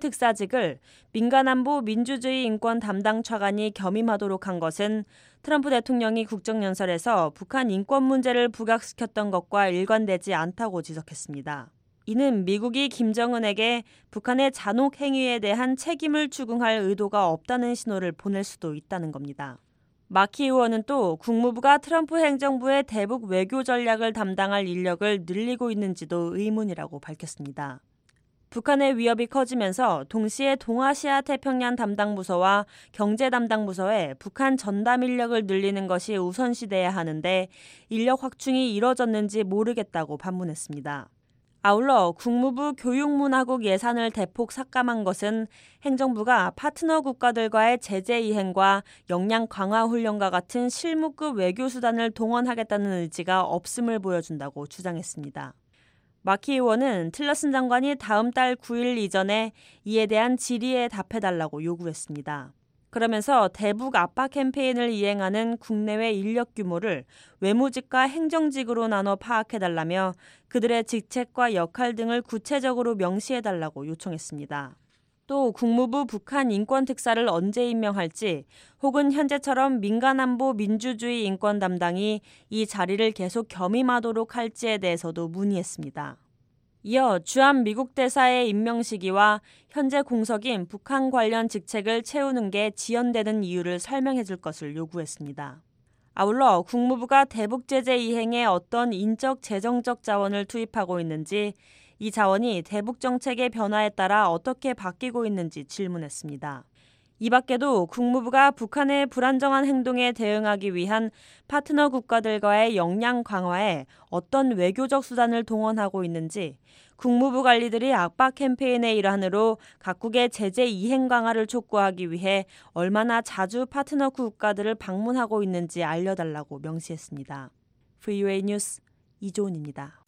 인권특사직을 민간안보 민주주의 인권 담당 차관이 겸임하도록 한 것은 트럼프 대통령이 국정연설에서 북한 인권 문제를 부각시켰던 것과 일관되지 않다고 지적했습니다. 이는 미국이 김정은에게 북한의 잔혹 행위에 대한 책임을 추궁할 의도가 없다는 신호를 보낼 수도 있다는 겁니다. 마키 의원은 또 국무부가 트럼프 행정부의 대북 외교 전략을 담당할 인력을 늘리고 있는지도 의문이라고 밝혔습니다. 북한의 위협이 커지면서 동시에 동아시아 태평양 담당 부서와 경제 담당 부서에 북한 전담 인력을 늘리는 것이 우선시돼야 하는데 인력 확충이 이뤄졌는지 모르겠다고 반문했습니다. 아울러 국무부 교육문화국 예산을 대폭 삭감한 것은 행정부가 파트너 국가들과의 제재 이행과 역량 강화 훈련과 같은 실무급 외교수단을 동원하겠다는 의지가 없음을 보여준다고 주장했습니다. 마키 의원은 틸러슨 장관이 다음 달 구일 이전에 이에 대한 질의에 답해달라고 요구했습니다. 그러면서 대북 압박 캠페인을 이행하는 국내외 인력 규모를 외무직과 행정직으로 나눠 파악해달라며 그들의 직책과 역할 등을 구체적으로 명시해달라고 요청했습니다. 또 국무부 북한 인권특사를 언제 임명할지 혹은 현재처럼 민간안보 민주주의 인권 담당이 이 자리를 계속 겸임하도록 할지에 대해서도 문의했습니다. 이어 주한 미국 대사의 임명 시기와 현재 공석인 북한 관련 직책을 채우는 게 지연되는 이유를 설명해 줄 것을 요구했습니다. 아울러 국무부가 대북 제재 이행에 어떤 인적 재정적 자원을 투입하고 있는지, 이 자원이 대북 정책의 변화에 따라 어떻게 바뀌고 있는지 질문했습니다. 이 밖에도 국무부가 북한의 불안정한 행동에 대응하기 위한 파트너 국가들과의 역량 강화에 어떤 외교적 수단을 동원하고 있는지, 국무부 관리들이 압박 캠페인의 일환으로 각국의 제재 이행 강화를 촉구하기 위해 얼마나 자주 파트너 국가들을 방문하고 있는지 알려달라고 명시했습니다. 브이오에이 뉴스 이조은입니다.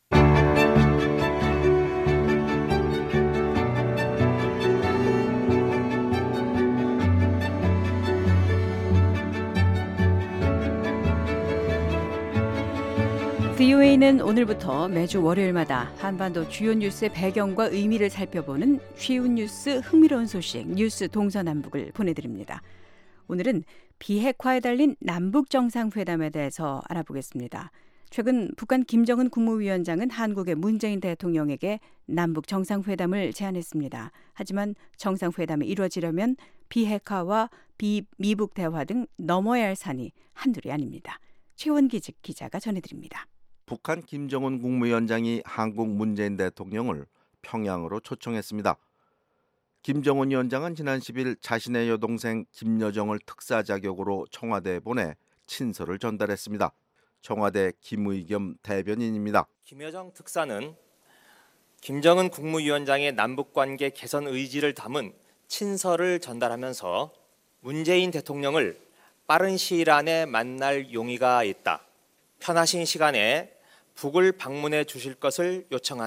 브이오에이는 오늘부터 매주 월요일마다 한반도 주요 뉴스의 배경과 의미를 살펴보는 쉬운 뉴스, 흥미로운 소식, 뉴스 동서남북을 보내드립니다. 오늘은 비핵화에 달린 남북 정상회담에 대해서 알아보겠습니다. 최근 북한 김정은 국무위원장은 한국의 문재인 대통령에게 남북 정상회담을 제안했습니다. 하지만 정상회담이 이루어지려면 비핵화와 비미북 대화 등 넘어야 할 산이 한둘이 아닙니다. 최원기직 기자가 전해드립니다. 북한 김정은 국무위원장이 한국 문재인 대통령을 평양으로 초청했습니다. 김정은 위원장은 지난 십일 자신의 여동생 김여정을 특사 자격으로 청와대에 보내 친서를 전달했습니다. 청와대 김의겸 대변인입니다. 김여정 특사는 김정은 국무위원장의 남북관계 개선 의지를 담은 친서를 전달하면서 문재인 대통령을 빠른 시일 안에 만날 용의가 있다. 편하신 시간에 북을 방문해 주실 것을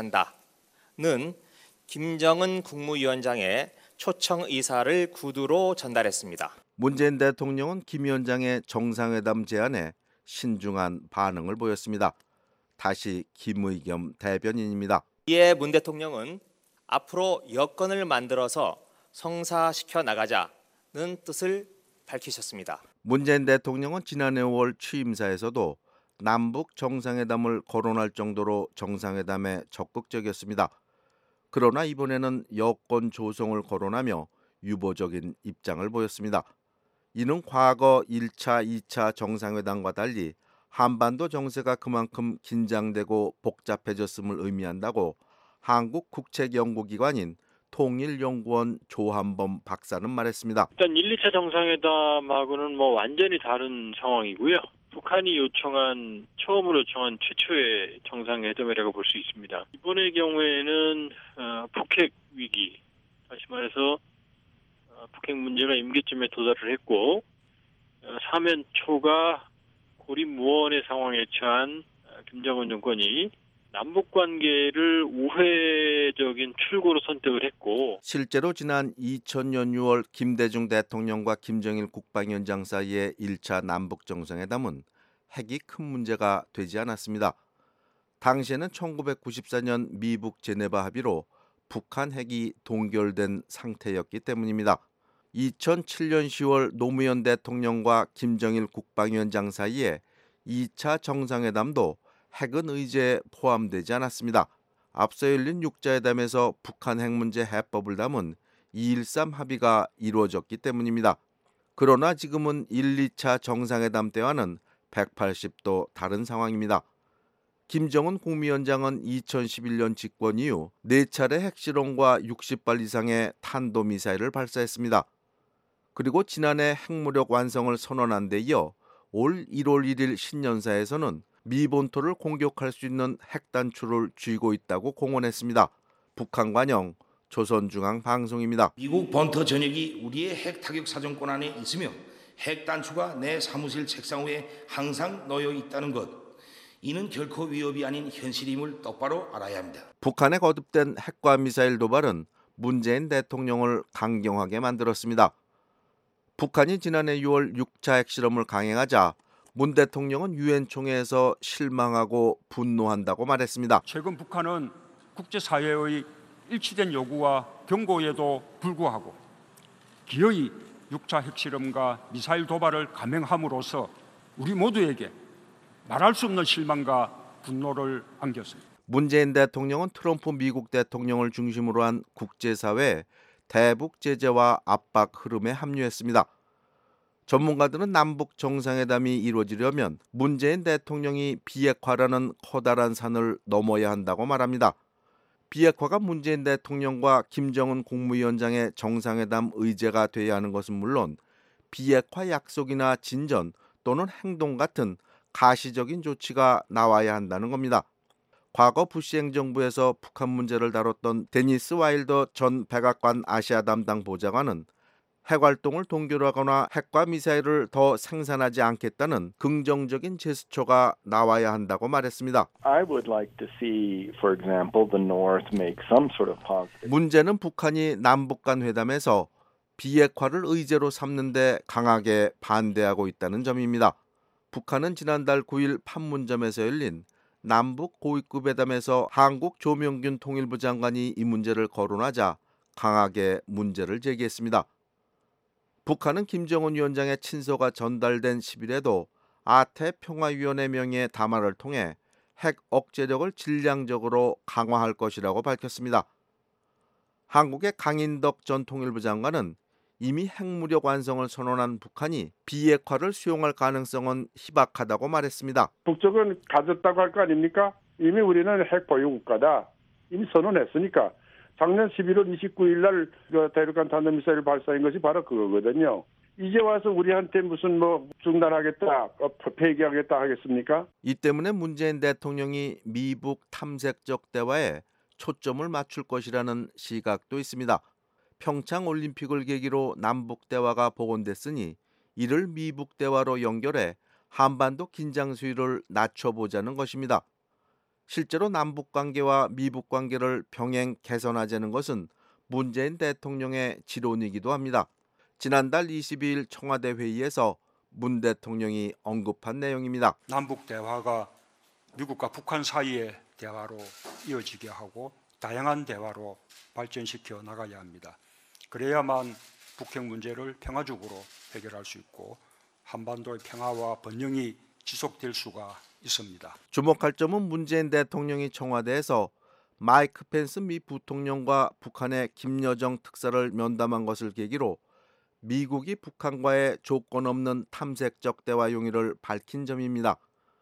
요청한다는 김정은 국무위원장의 초청 의사를 구두로 전달했습니다. 문재인 대통령은 김 위원장의 정상회담 제안에 신중한 반응을 보였습니다. 다시 김의겸 대변인입니다. 이에 문 대통령은 앞으로 여건을 만들어서 성사시켜 나가자는 뜻을 밝히셨습니다. 문재인 대통령은 지난해 오월 취임사에서도 남북 정상회담을 거론할 정도로 정상회담에 적극적이었습니다. 그러나 이번에는 여건 조성을 거론하며 유보적인 입장을 보였습니다. 이는 과거 일 차, 이 차 정상회담과 달리 한반도 정세가 그만큼 긴장되고 복잡해졌음을 의미한다고 한국 국책연구기관인 통일연구원 조한범 박사는 말했습니다. 일단 일, 이 차 정상회담하고는 뭐 완전히 다른 상황이고요. 북한이 요청한 처음으로 요청한 최초의 정상회담이라고 볼 수 있습니다. 이번의 경우에는 어, 북핵 위기, 다시 말해서 어, 북핵 문제가 임계점에 도달을 했고 어, 사면초가 고립무원의 상황에 처한 어, 김정은 정권이 남북관계를 우회적인 출구로 선택을 했고 실제로 지난 이천 년 유월 김대중 대통령과 김정일 국방위원장 사이의 일 차 남북 정상회담은 핵이 큰 문제가 되지 않았습니다. 당시에는 천구백구십사 년 미북 제네바 합의로 북한 핵이 동결된 상태였기 때문입니다. 이천칠 년 시월 노무현 대통령과 김정일 국방위원장 사이에 이 차 정상회담도 핵은 의제에 포함되지 않았습니다. 앞서 열린 육 자회담에서 북한 핵 문제 해법을 담은 이일삼 합의가 이루어졌기 때문입니다. 그러나 지금은 일, 이 차 정상회담 때와는 백팔십 도 다른 상황입니다. 김정은 국무위원장은 이천십일 년 집권 이후 네 차례 핵실험과 육십 발 이상의 탄도미사일을 발사했습니다. 그리고 지난해 핵무력 완성을 선언한 데 이어 올 일월 일일 신년사에서는 미 본토를 공격할 수 있는 핵단추를 쥐고 있다고 공언했습니다. 북한 관영 조선중앙방송입니다. 미국 본토 전역이 우리의 핵 타격 사정권 안에 있으며 핵단추가 내 사무실 책상 위에 항상 놓여 있다는 것. 이는 결코 위협이 아닌 현실임을 똑바로 알아야 합니다. 북한의 거듭된 핵과 미사일 도발은 문재인 대통령을 강경하게 만들었습니다. 북한이 지난해 유월 육 차 핵실험을 강행하자 문 대통령은 유엔 총회에서 실망하고 분노한다고 말했습니다. 최근 북한은 국제사회의 일치된 요구와 경고에도 불구하고 기어이 육 차 핵실험과 미사일 도발을 감행함으로써 우리 모두에게 말할 수 없는 실망과 분노를 안겼습니다. 문재인 대통령은 트럼프 미국 대통령을 중심으로 한 국제사회 대북 제재와 압박 흐름에 합류했습니다. 전문가들은 남북 정상회담이 이루어지려면 문재인 대통령이 비핵화라는 커다란 산을 넘어야 한다고 말합니다. 비핵화가 문재인 대통령과 김정은 국무위원장의 정상회담 의제가 돼야 하는 것은 물론 비핵화 약속이나 진전 또는 행동 같은 가시적인 조치가 나와야 한다는 겁니다. 과거 부시 행정부에서 북한 문제를 다뤘던 데니스 와일더 전 백악관 아시아 담당 보좌관은 핵활동을 동결하거나 핵과 미사일을 더 생산하지 않겠다는 긍정적인 제스처가 나와야 한다고 말했습니다. I would like to see, for example, the North make some sort of positive. 문제는 북한이 남북 간 회담에서 비핵화를 의제로 삼는 데 강하게 반대하고 있다는 점입니다. 북한은 지난달 구일 판문점에서 열린 남북 고위급 회담에서 한국 조명균 통일부 장관이 이 문제를 거론하자 강하게 문제를 제기했습니다. 북한은 김정은 위원장의 친서가 전달된 십일에도 아태 평화위원회 명의의 담화를 통해 핵 억제력을 질량적으로 강화할 것이라고 밝혔습니다. 한국의 강인덕 전 통일부 장관은 이미 핵무력 완성을 선언한 북한이 비핵화를 수용할 가능성은 희박하다고 말했습니다. 북쪽은 가졌다고 할 거 아닙니까? 이미 우리는 핵 보유 국가다. 이미 선언했으니까. 작년 십일월 이십구일 날 대륙간 탄도미사일 발사한 것이 바로 그거거든요. 이제 와서 우리한테 무슨 뭐 중단하겠다, 폐기하겠다 하겠습니까? 이 때문에 문재인 대통령이 미북 탐색적 대화에 초점을 맞출 것이라는 시각도 있습니다. 평창 올림픽을 계기로 남북 대화가 복원됐으니 이를 미북 대화로 연결해 한반도 긴장 수위를 낮춰보자는 것입니다. 실제로 남북 관계와 미북 관계를 병행 개선하자는 것은 문재인 대통령의 지론이기도 합니다. 지난달 이십이일 청와대 회의에서 문 대통령이 언급한 내용입니다. 남북 대화가 미국과 북한 사이의 대화로 이어지게 하고 다양한 대화로 발전시켜 나가야 합니다. 그래야만 북핵 문제를 평화적으로 해결할 수 있고 한반도의 평화와 번영이 지속될 수가 있습니다. 주목할 점은 문재인 대통령이 청와대에서 마이크 펜스 미 부통령과 북한의 김여정 특사를 면담한 것을 계기로 미국이 북한과의 조건 없는 탐색적 대화 용의를 밝힌 점입니다.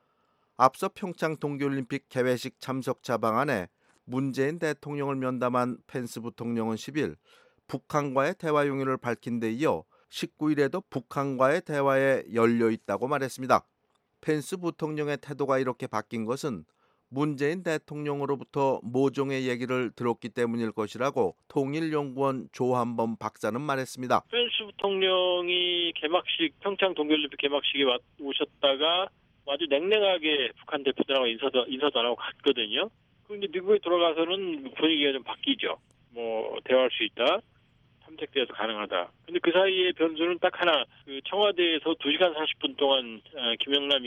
앞서 평창 동계올림픽 개회식 참석자 방안에 문재인 대통령을 면담한 펜스 부통령은 십일 북한과의 대화 용의를 밝힌 데 이어 십구일에도 북한과의 대화에 열려 있다고 말했습니다. 펜스 부통령의 태도가 이렇게 바뀐 것은 문재인 대통령으로부터 모종의 얘기를 들었기 때문일 것이라고 통일연구원 조한범 박사는 말했습니다. 펜스 부통령이 개막식 평창 동계올림픽 개막식에 오셨다가 아주 냉랭하게 북한 대표들하고 인사도 인사도 안 하고 갔거든요. 그런데 미국에 돌아가서는 분위기가 좀 바뀌죠. 뭐 대화할 수 있다. 탐색대에서 가능하다. 근데 그 사이에 변수는 딱 하나. 그 청와대에서 두 시간 사십 분 동안 김영남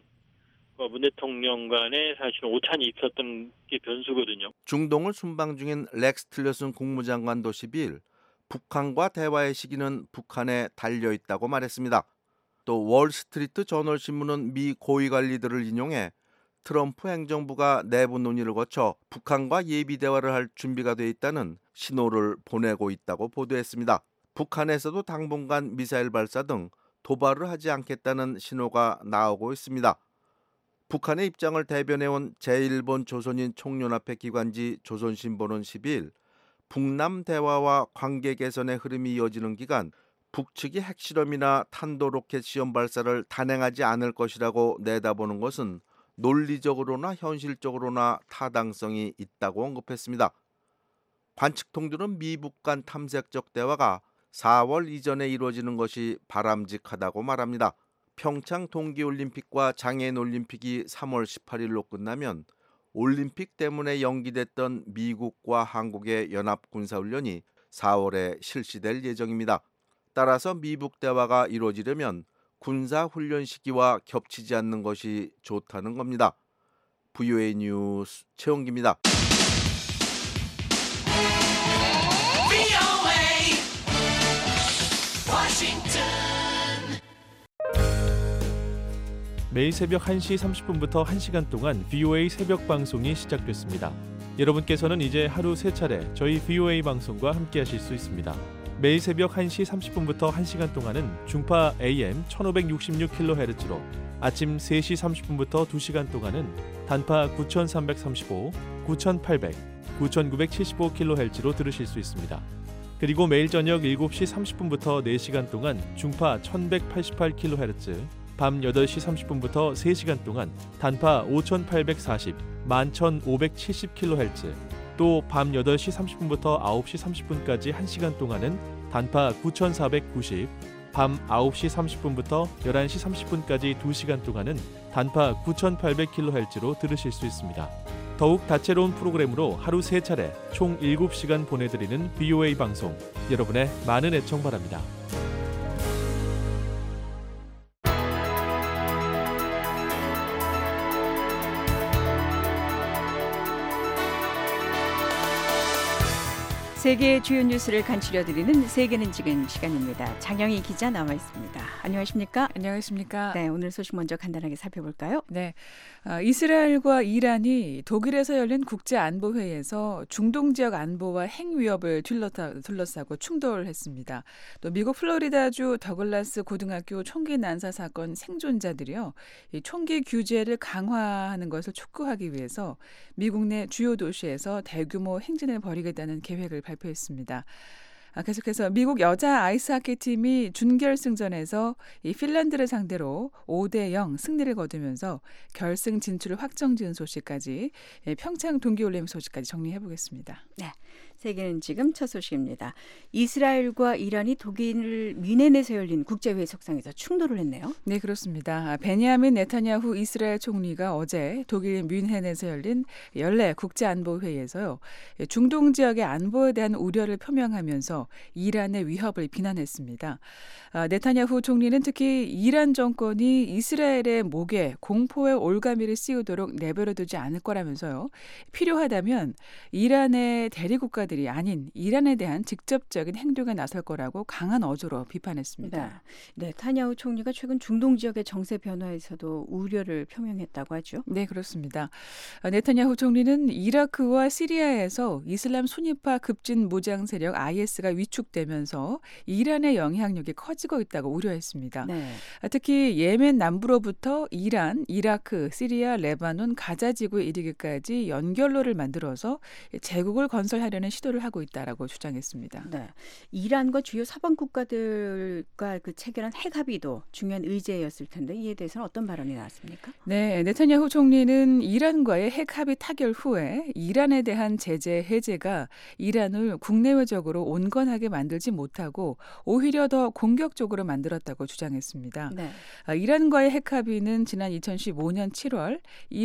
일행과 문 대통령 간에 사실은 오찬이 있었던 게 변수거든요. 중동을 순방 중인 렉스 틸러슨 국무장관도 십이일 북한과 대화의 시기는 북한에 달려 있다고 말했습니다. 또 월스트리트 저널 신문은 미 고위 관리들을 인용해 트럼프 행정부가 내부 논의를 거쳐 북한과 예비 대화를 할 준비가 돼 있다는 신호를 보내고 있다고 보도했습니다. 북한에서도 당분간 미사일 발사 등 도발을 하지 않겠다는 신호가 나오고 있습니다. 북한의 입장을 대변해온 제일본 조선인 총연합회 기관지 조선신보는 십이일 북남 대화와 관계 개선의 흐름이 이어지는 기간 북측이 핵실험이나 탄도로켓 시험 발사를 단행하지 않을 것이라고 내다보는 것은 논리적으로나 현실적으로나 타당성이 있다고 언급했습니다. 관측통들은 미북 간 탐색적 대화가 사월 이전에 이루어지는 것이 바람직하다고 말합니다. 평창 동계올림픽과 장애인올림픽이 삼월 십팔일로 끝나면 올림픽 때문에 연기됐던 미국과 한국의 연합군사훈련이 사월에 실시될 예정입니다. 따라서 미북 대화가 이루어지려면 군사훈련 시기와 겹치지 않는 것이 좋다는 겁니다. 브이오에이 뉴스 최원기입니다. 매일 새벽 한 시 삼십 분부터 한 시간 동안 브이오에이 새벽 방송이 시작됐습니다. 여러분께서는 이제 하루 세 차례 저희 브이오에이 방송과 함께하실 수 있습니다. 매일 새벽 한 시 삼십 분부터 한 시간 동안은 중파 에이엠 천오백육십육 킬로헤르츠로, 아침 세 시 삼십 분부터 두 시간 동안은 단파 구천삼백삼십오, 구천팔백, 구천구백칠십오 킬로헤르츠로 들으실 수 있습니다. 그리고 매일 저녁 일곱 시 삼십 분부터 네 시간 동안 중파 천백팔십팔 킬로헤르츠, 밤 여덟 시 삼십 분부터 세 시간 동안 단파 오천팔백사십, 만 천오백칠십 킬로헤르츠, 또 밤 여덟 시 삼십 분부터 아홉 시 삼십 분까지 한 시간 동안은 단파 구천사백구십, 밤 아홉 시 삼십 분부터 열한 시 삼십 분까지 두 시간 동안은 단파 구천팔백 킬로헤르츠로 들으실 수 있습니다. 더욱 다채로운 프로그램으로 하루 세 차례 총 일곱 시간 보내드리는 브이오에이 방송, 여러분의 많은 애청 바랍니다. 세계의 주요 뉴스를 간추려드리는 세계는 지금 시간입니다. 장영희 기자 나와 있습니다. 안녕하십니까? 안녕하십니까? 네, 오늘 소식 먼저 간단하게 살펴볼까요? 네, 어, 이스라엘과 이란이 독일에서 열린 국제안보회의에서 중동 지역 안보와 핵 위협을 둘러싸, 둘러싸고 충돌했습니다. 또 미국 플로리다주 더글라스 고등학교 총기 난사 사건 생존자들이요, 이 총기 규제를 강화하는 것을 촉구하기 위해서 미국 내 주요 도시에서 대규모 행진을 벌이겠다는 계획을 발표했습니다. 아, 계속해서 미국 여자 아이스하키 팀이 준결승전에서 이 핀란드를 상대로 오 대 영 승리를 거두면서 결승 진출을 확정지은 소식까지, 예, 평창 동계올림픽 소식까지 정리해 보겠습니다. 네, 세계는 지금 첫 소식입니다. 이스라엘과 이란이 독일 뮌헨에서 열린 국제회의 석상에서 충돌을 했네요. 네, 그렇습니다. 베냐민 네타냐후 이스라엘 총리가 어제 독일 뮌헨에서 열린 연례 국제안보회의에서요. 중동 지역의 안보에 대한 우려를 표명하면서 이란의 위협을 비난했습니다. 네타냐후 총리는 특히 이란 정권이 이스라엘의 목에 공포의 올가미를 씌우도록 내버려두지 않을 거라면서요. 필요하다면 이란의 대리국가들이 아닌 이란에 대한 직접적인 행동에 나설 거라고 강한 어조로 비판했습니다. 네, 네타냐후 총리가 최근 중동 지역의 정세 변화에서도 우려를 표명했다고 하죠. 네, 그렇습니다. 네타냐후 총리는 이라크와 시리아에서 이슬람 순위파 급진 무장 세력 아이에스가 위축되면서 이란의 영향력이 커지고 있다고 우려했습니다. 네. 특히 예멘 남부로부터 이란, 이라크, 시리아, 레바논, 가자 지구에 이르기까지 연결로를 만들어서 제국을 건설하려는 시도를 하고 있다라고 주장했습니다. 네. 이란과 주요 서방 국가들과 그 체결한 핵 합의도 중요한 의제였을 텐데 이에 대해서는 어떤 발언이 나왔습니까? 네, 네타냐후 총리는 이란과의 핵 합의 타결 후에 이란에 대한 제재 해제가 이란을 국내외적으로 온건하게 만들지 못하고 오히려 더 공격적으로 만들었다고 주장했습니다. 네. 아, 이란과의 핵 합의는 지난 이천십오 년 칠월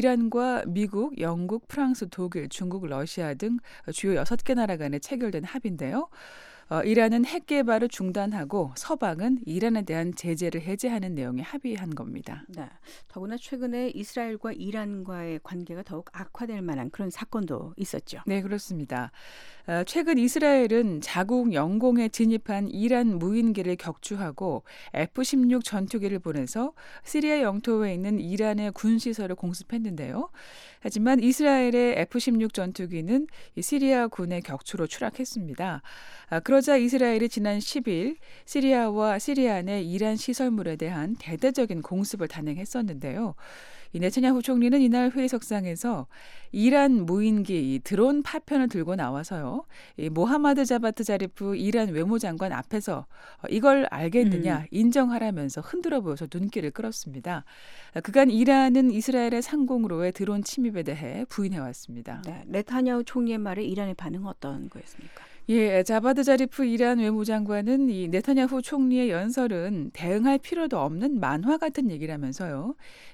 이란과 미국, 영국, 프랑스, 독일, 중국, 러시아 등 주요 여섯 개 나라 간에 체결된 합의인데요. 어, 이란은 핵 개발을 중단하고 서방은 이란에 대한 제재를 해제하는 내용에 합의한 겁니다. 네. 더구나 최근에 이스라엘과 이란과의 관계가 더욱 악화될 만한 그런 사건도 있었죠. 네, 그렇습니다. 어, 최근 이스라엘은 자국 영공에 진입한 이란 무인기를 격추하고 에프 십육 전투기를 보내서 시리아 영토에 있는 이란의 군시설을 공습했는데요. 하지만 이스라엘의 에프 십육 전투기는 시리아 군의 격추로 추락했습니다. 아, 그러자 이스라엘이 지난 십 일 시리아와 시리아 내 이란 시설물에 대한 대대적인 공습을 단행했었는데요. 이 네타냐후 총리는 이날 회의석상에서 이란 무인기 이 드론 파편을 들고 나와서요. 이 모하마드 자바트 자리프 이란 외무장관 앞에서 이걸 알겠느냐 음. 인정하라면서 흔들어 보여서 눈길을 끌었습니다. 그간 이란은 이스라엘의 상공으로의 드론 침입에 대해 부인해왔습니다. 네, 네타냐후 총리의 말에 이란의 반응은 어떤 거였습니까? 예, 자바드 자리프 이란 외무장관은 이 네타냐후 총리의 연설은 대응할 필요도 없는 만화 같은 얘기라면서요.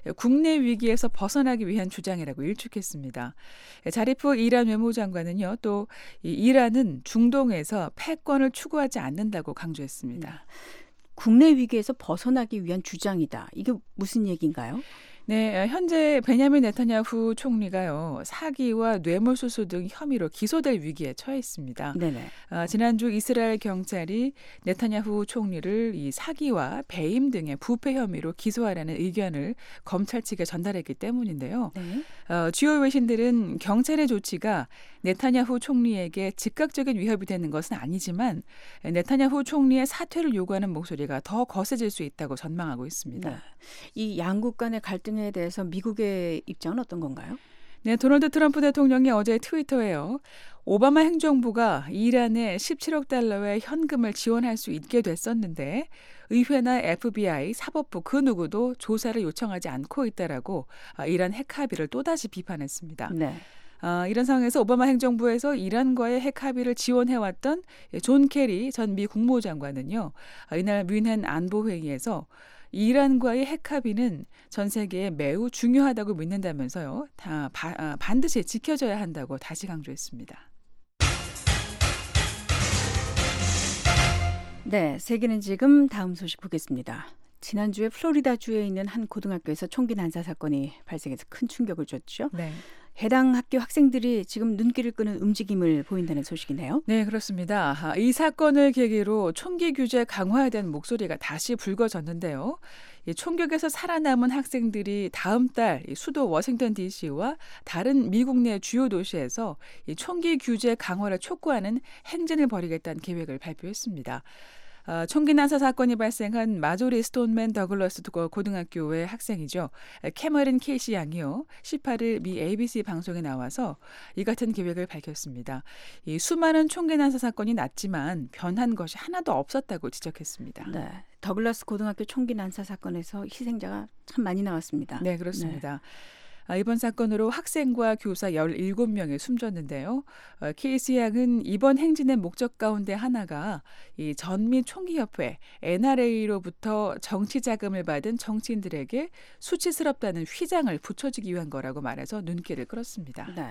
국내 위기에서 벗어나기 위한 주장이라고 일축했습니다. 자리프 이란 외무장관은요. 또 이 이란은 중동에서 패권을 추구하지 않는다고 강조했습니다. 음. 국내 위기에서 벗어나기 위한 주장이다. 이게 무슨 얘기인가요? 네, 현재 베냐민 네타냐후 총리가요 사기와 뇌물수수 등 혐의로 기소될 위기에 처해 있습니다. 네네. 아, 지난주 이스라엘 경찰이 네타냐후 총리를 이 사기와 배임 등의 부패 혐의로 기소하라는 의견을 검찰 측에 전달했기 때문인데요. 네. 어, 주요 외신들은 경찰의 조치가 네타냐후 총리에게 즉각적인 위협이 되는 것은 아니지만 네타냐후 총리의 사퇴를 요구하는 목소리가 더 거세질 수 있다고 전망하고 있습니다. 네. 이 양국 간의 갈등에 대해서 미국의 입장은 어떤 건가요? 네, 도널드 트럼프 대통령이 어제 트위터에요. 오바마 행정부가 이란에 십칠억 달러의 현금을 지원할 수 있게 됐었는데 의회나 에프비아이, 사법부 그 누구도 조사를 요청하지 않고 있다라고 이란 핵 합의를 또다시 비판했습니다. 네. 어, 이런 상황에서 오바마 행정부에서 이란과의 핵 합의를 지원해왔던 존 케리 전 미 국무장관은요. 이날 뮌헨 안보회의에서 이란과의 핵 합의는 전 세계에 매우 중요하다고 믿는다면서요. 다 바, 아, 반드시 지켜져야 한다고 다시 강조했습니다. 네, 세계는 지금 다음 소식 보겠습니다. 지난주에 플로리다주에 있는 한 고등학교에서 총기 난사 사건이 발생해서 큰 충격을 줬죠. 네. 해당 학교 학생들이 지금 눈길을 끄는 움직임을 보인다는 소식이네요. 네, 그렇습니다. 이 사건을 계기로 총기 규제 강화에 대한 목소리가 다시 불거졌는데요. 총격에서 살아남은 학생들이 다음 달 수도 워싱턴 디씨와 다른 미국 내 주요 도시에서 총기 규제 강화를 촉구하는 행진을 벌이겠다는 계획을 발표했습니다. 어, 총기 난사 사건이 발생한 마조리 스톤맨 더글러스 고등학교의 학생이죠. 캐머린 케이시 양이요. 십팔 일 미 에이비씨 방송에 나와서 이 같은 계획을 밝혔습니다. 이 수많은 총기 난사 사건이 났지만 변한 것이 하나도 없었다고 지적했습니다. 네, 더글라스 고등학교 총기 난사 사건에서 희생자가 참 많이 나왔습니다. 네, 그렇습니다. 아, 이번 사건으로 학생과 교사 열일곱 명이 숨졌는데요. 어, 케이스 양은 이번 행진의 목적 가운데 하나가 이 전미 총기협회 엔알에이로부터 정치 자금을 받은 정치인들에게 수치스럽다는 휘장을 붙여주기 위한 거라고 말해서 눈길을 끌었습니다. 네.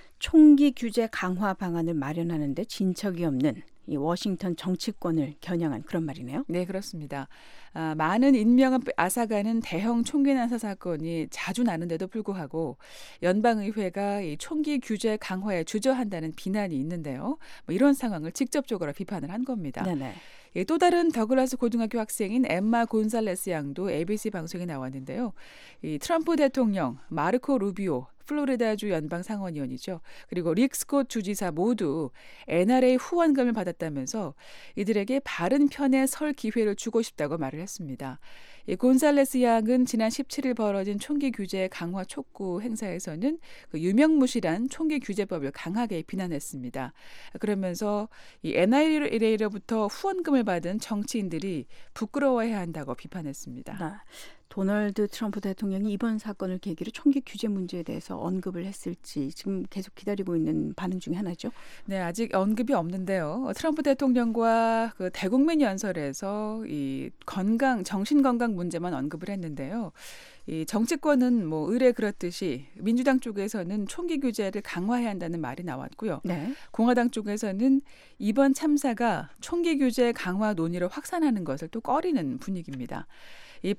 총기 규제 강화 방안을 마련하는데 진척이 없는 이 워싱턴 정치권을 겨냥한 그런 말이네요. 네, 그렇습니다. 아, 많은 인명을 앗아가는 대형 총기 난사 사건이 자주 나는데도 불구하고 연방의회가 이 총기 규제 강화에 주저한다는 비난이 있는데요. 뭐 이런 상황을 직접적으로 비판을 한 겁니다. 네네. 예, 또 다른 더글라스 고등학교 학생인 엠마 곤살레스 양도 에이비씨 방송에 나왔는데요. 이 트럼프 대통령, 마르코 루비오, 플로리다주 연방 상원의원이죠. 그리고 릭 스콧 주지사 모두 엔알에이 후원금을 받았다면서 이들에게 바른 편에 설 기회를 주고 싶다고 말을 했습니다. 이 곤살레스 양은 지난 십칠 일 벌어진 총기 규제 강화 촉구 행사에서는 그 유명무실한 총기 규제법을 강하게 비난했습니다. 그러면서 이 엔알에이로부터 후원금을 받은 정치인들이 부끄러워해야 한다고 비판했습니다. 아, 도널드 트럼프 대통령이 이번 사건을 계기로 총기 규제 문제에 대해서 언급을 했을지 지금 계속 기다리고 있는 반응 중에 하나죠. 네, 아직 언급이 없는데요. 트럼프 대통령과 그 대국민 연설에서 이 건강, 정신 건강 문제만 언급을 했는데요. 이 정치권은 뭐 의뢰 그렇듯이 민주당 쪽에서는 총기 규제를 강화해야 한다는 말이 나왔고요. 네. 공화당 쪽에서는 이번 참사가 총기 규제 강화 논의를 확산하는 것을 또 꺼리는 분위기입니다. 이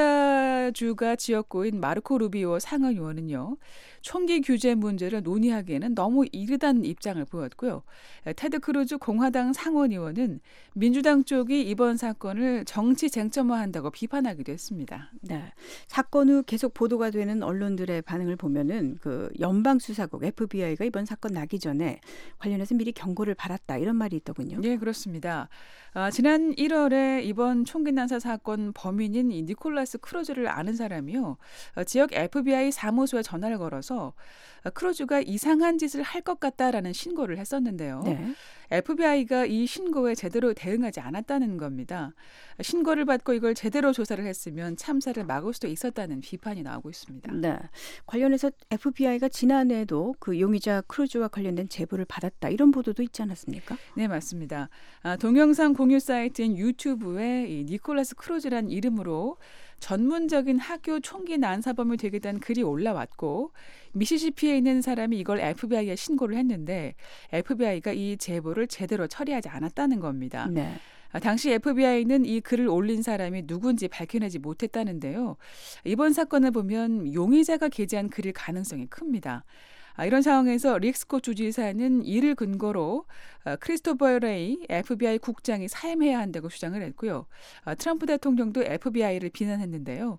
플로리다주가 지역구인 마르코 루비오 상원 의원은요. 총기 규제 문제를 논의하기에는 너무 이르다는 입장을 보였고요. 테드 크루즈 공화당 상원 의원은 민주당 쪽이 이번 사건을 정치 쟁점화한다고 비판하기도 했습니다. 네. 사건 후 계속 보도가 되는 언론들의 반응을 보면은 그 연방수사국 에프비아이가 이번 사건 나기 전에 관련해서 미리 경고를 받았다 이런 말이 있더군요. 네, 그렇습니다. 아, 지난 일월에 이번 총기 난사 사건 범인인 이 니콜라스 크루즈를 아는 사람이요. 어, 지역 에프비아이 사무소에 전화를 걸어서 어, 크루즈가 이상한 짓을 할 것 같다라는 신고를 했었는데요. 네. 에프비아이가 이 신고에 제대로 대응하지 않았다는 겁니다. 신고를 받고 이걸 제대로 조사를 했으면 참사를 막을 수도 있었다는 비판이 나오고 있습니다. 네. 관련해서 에프비아이가 지난해에도 그 용의자 크루즈와 관련된 제보를 받았다 이런 보도도 있지 않았습니까? 네, 맞습니다. 아, 동영상 공유 사이트인 유튜브에 이 니콜라스 크루즈란 이름으로 전문적인 학교 총기 난사범이 되겠다는 글이 올라왔고 미시시피에 있는 사람이 이걸 에프비아이에 신고를 했는데 에프비아이가 이 제보를 제대로 처리하지 않았다는 겁니다. 네. 당시 에프비아이는 이 글을 올린 사람이 누군지 밝혀내지 못했다는데요. 이번 사건을 보면 용의자가 게재한 글일 가능성이 큽니다. 이런 상황에서 릭 스콧 주지사는 이를 근거로 크리스토퍼 레이 에프비아이 국장이 사임해야 한다고 주장을 했고요. 트럼프 대통령도 에프비아이를 비난했는데요.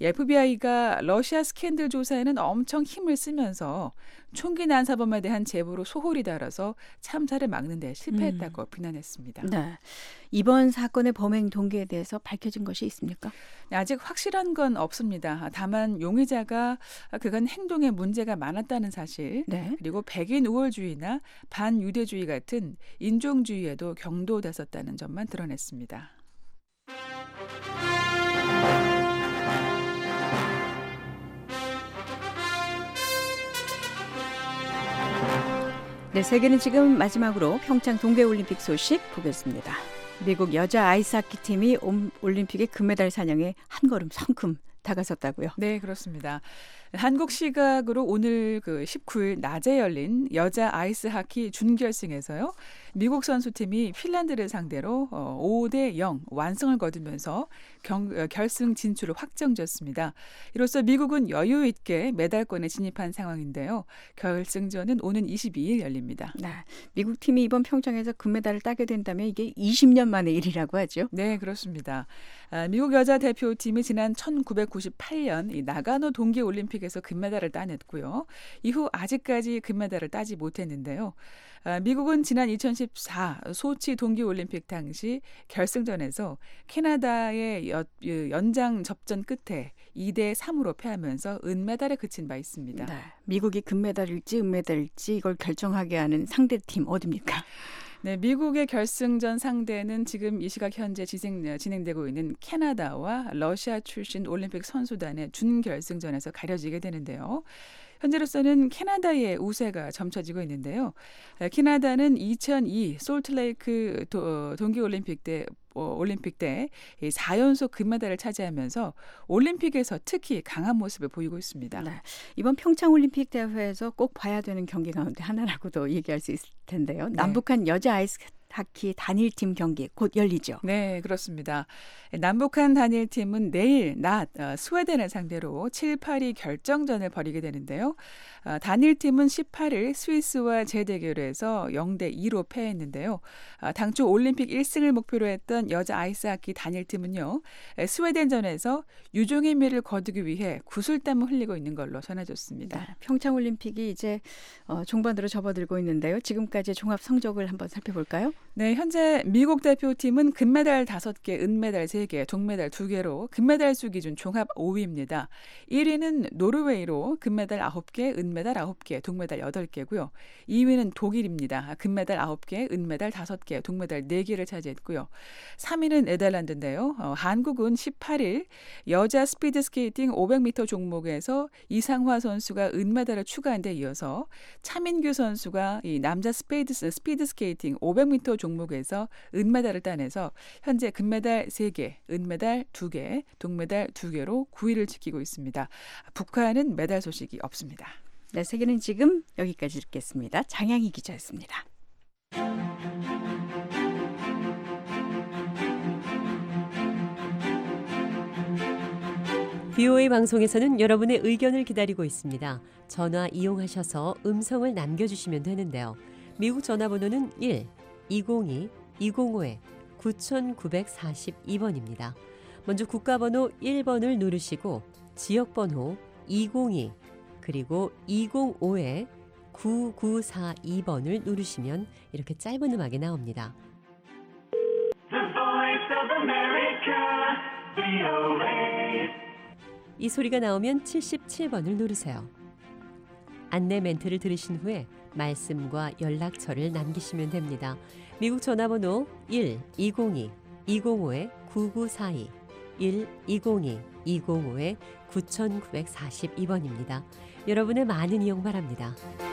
에프비아이가 러시아 스캔들 조사에는 엄청 힘을 쓰면서 총기 난사범에 대한 제보로 소홀히 다뤄서 참사를 막는 데 실패했다고 음. 비난했습니다. 네. 이번 사건의 범행 동기에 대해서 밝혀진 것이 있습니까? 아직 확실한 건 없습니다. 다만 용의자가 그간 행동에 문제가 많았다는 사실, 네. 그리고 백인 우월주의나 반유대주의 같은 인종주의에도 경도됐었다는 점만 드러냈습니다. 네, 세계는 지금 마지막으로 평창 동계올림픽 소식 보겠습니다. 미국 여자 아이스하키 팀이 올림픽의 금메달 사냥에 한 걸음 성큼 다가섰다고요? 네, 그렇습니다. 한국 시각으로 오늘 그 십구 일 낮에 열린 여자 아이스하키 준결승에서요. 미국 선수팀이 핀란드를 상대로 오 대 영 완승을 거두면서 경, 결승 진출을 확정졌습니다. 이로써 미국은 여유 있게 메달권에 진입한 상황인데요. 결승전은 오는 이십이 일 열립니다. 네, 미국 팀이 이번 평창에서 금메달을 따게 된다면 이게 이십 년 만의 일이라고 하죠? 네, 그렇습니다. 아, 미국 여자 대표팀이 지난 천구백구십팔 년 이 나가노 동계올림픽에서 금메달을 따냈고요. 이후 아직까지 금메달을 따지 못했는데요. 아, 미국은 지난 이천십사 소치 동계올림픽 당시 결승전에서 캐나다의 여, 연장 접전 끝에 이 대 삼으로 패하면서 은메달에 그친 바 있습니다. 네, 미국이 금메달일지 은메달일지 이걸 결정하게 하는 상대팀 어디입니까? 네, 미국의 결승전 상대는 지금 이 시각 현재 진행, 진행되고 있는 캐나다와 러시아 출신 올림픽 선수단의 준결승전에서 가려지게 되는데요. 현재로서는 캐나다의 우세가 점쳐지고 있는데요. 캐나다는 이천이 솔트레이크 동계올림픽 때 올림픽 때 사 연속 금메달을 차지하면서 올림픽에서 특히 강한 모습을 보이고 있습니다. 네, 이번 평창올림픽 대회에서 꼭 봐야 되는 경기 가운데 하나라고도 얘기할 수 있을 텐데요. 네. 남북한 여자 아이스 하키 단일팀 경기 곧 열리죠. 네, 그렇습니다. 남북한 단일팀은 내일 낮 스웨덴을 상대로 칠, 팔위 결정전을 벌이게 되는데요. 단일팀은 십팔 일 스위스와 재대결에서 영 대 이로 패했는데요. 당초 올림픽 일 승을 목표로 했던 여자 아이스하키 단일팀은요. 스웨덴전에서 유종의 미를 거두기 위해 구슬땀을 흘리고 있는 걸로 전해졌습니다. 네, 평창올림픽이 이제 종반으로 접어들고 있는데요. 지금까지 종합 성적을 한번 살펴볼까요? 네, 현재 미국 대표팀은 금메달 다섯 개, 은메달 세 개, 동메달 두 개로 금메달 수 기준 종합 오 위입니다. 일 위는 노르웨이로 금메달 아홉 개, 은메달 아홉 개, 동메달 여덟 개고요. 이 위는 독일입니다. 금메달 아홉 개, 은메달 다섯 개, 동메달 네 개를 차지했고요. 삼 위는 네덜란드인데요. 어, 한국은 십팔 일 여자 스피드 스케이팅 오백 미터 종목에서 이상화 선수가 은메달을 추가한 데 이어서 차민규 선수가 이 남자 스피드, 스피드 스케이팅 오백 미터 종목에서 은메달을 따내서 현재 금메달 세 개, 은메달 두 개, 동메달 두 개로 구 위를 지키고 있습니다. 북한은 메달 소식이 없습니다. 네, 세계는 지금 여기까지 듣겠습니다. 장양희 기자였습니다. 브이오에이 방송에서는 여러분의 의견을 기다리고 있습니다. 전화 이용하셔서 음성을 남겨주시면 되는데요. 미국 전화번호는 일 이공이 이공오 구구사이 번입니다. 먼저 국가번호 일 번을 누르시고 지역번호 이공이 그리고 이공오 구구사이 번을 누르시면 이렇게 짧은 음악이 나옵니다. The Voice of America, 브이오에이. 이 소리가 나오면 칠십칠 번을 누르세요. 안내 멘트를 들으신 후에 말씀과 연락처를 남기시면 됩니다. 미국 전화번호 일 이공이 이공오 구구사이 일 이공이 이공오 구구사이 번입니다. 여러분의 많은 이용 바랍니다.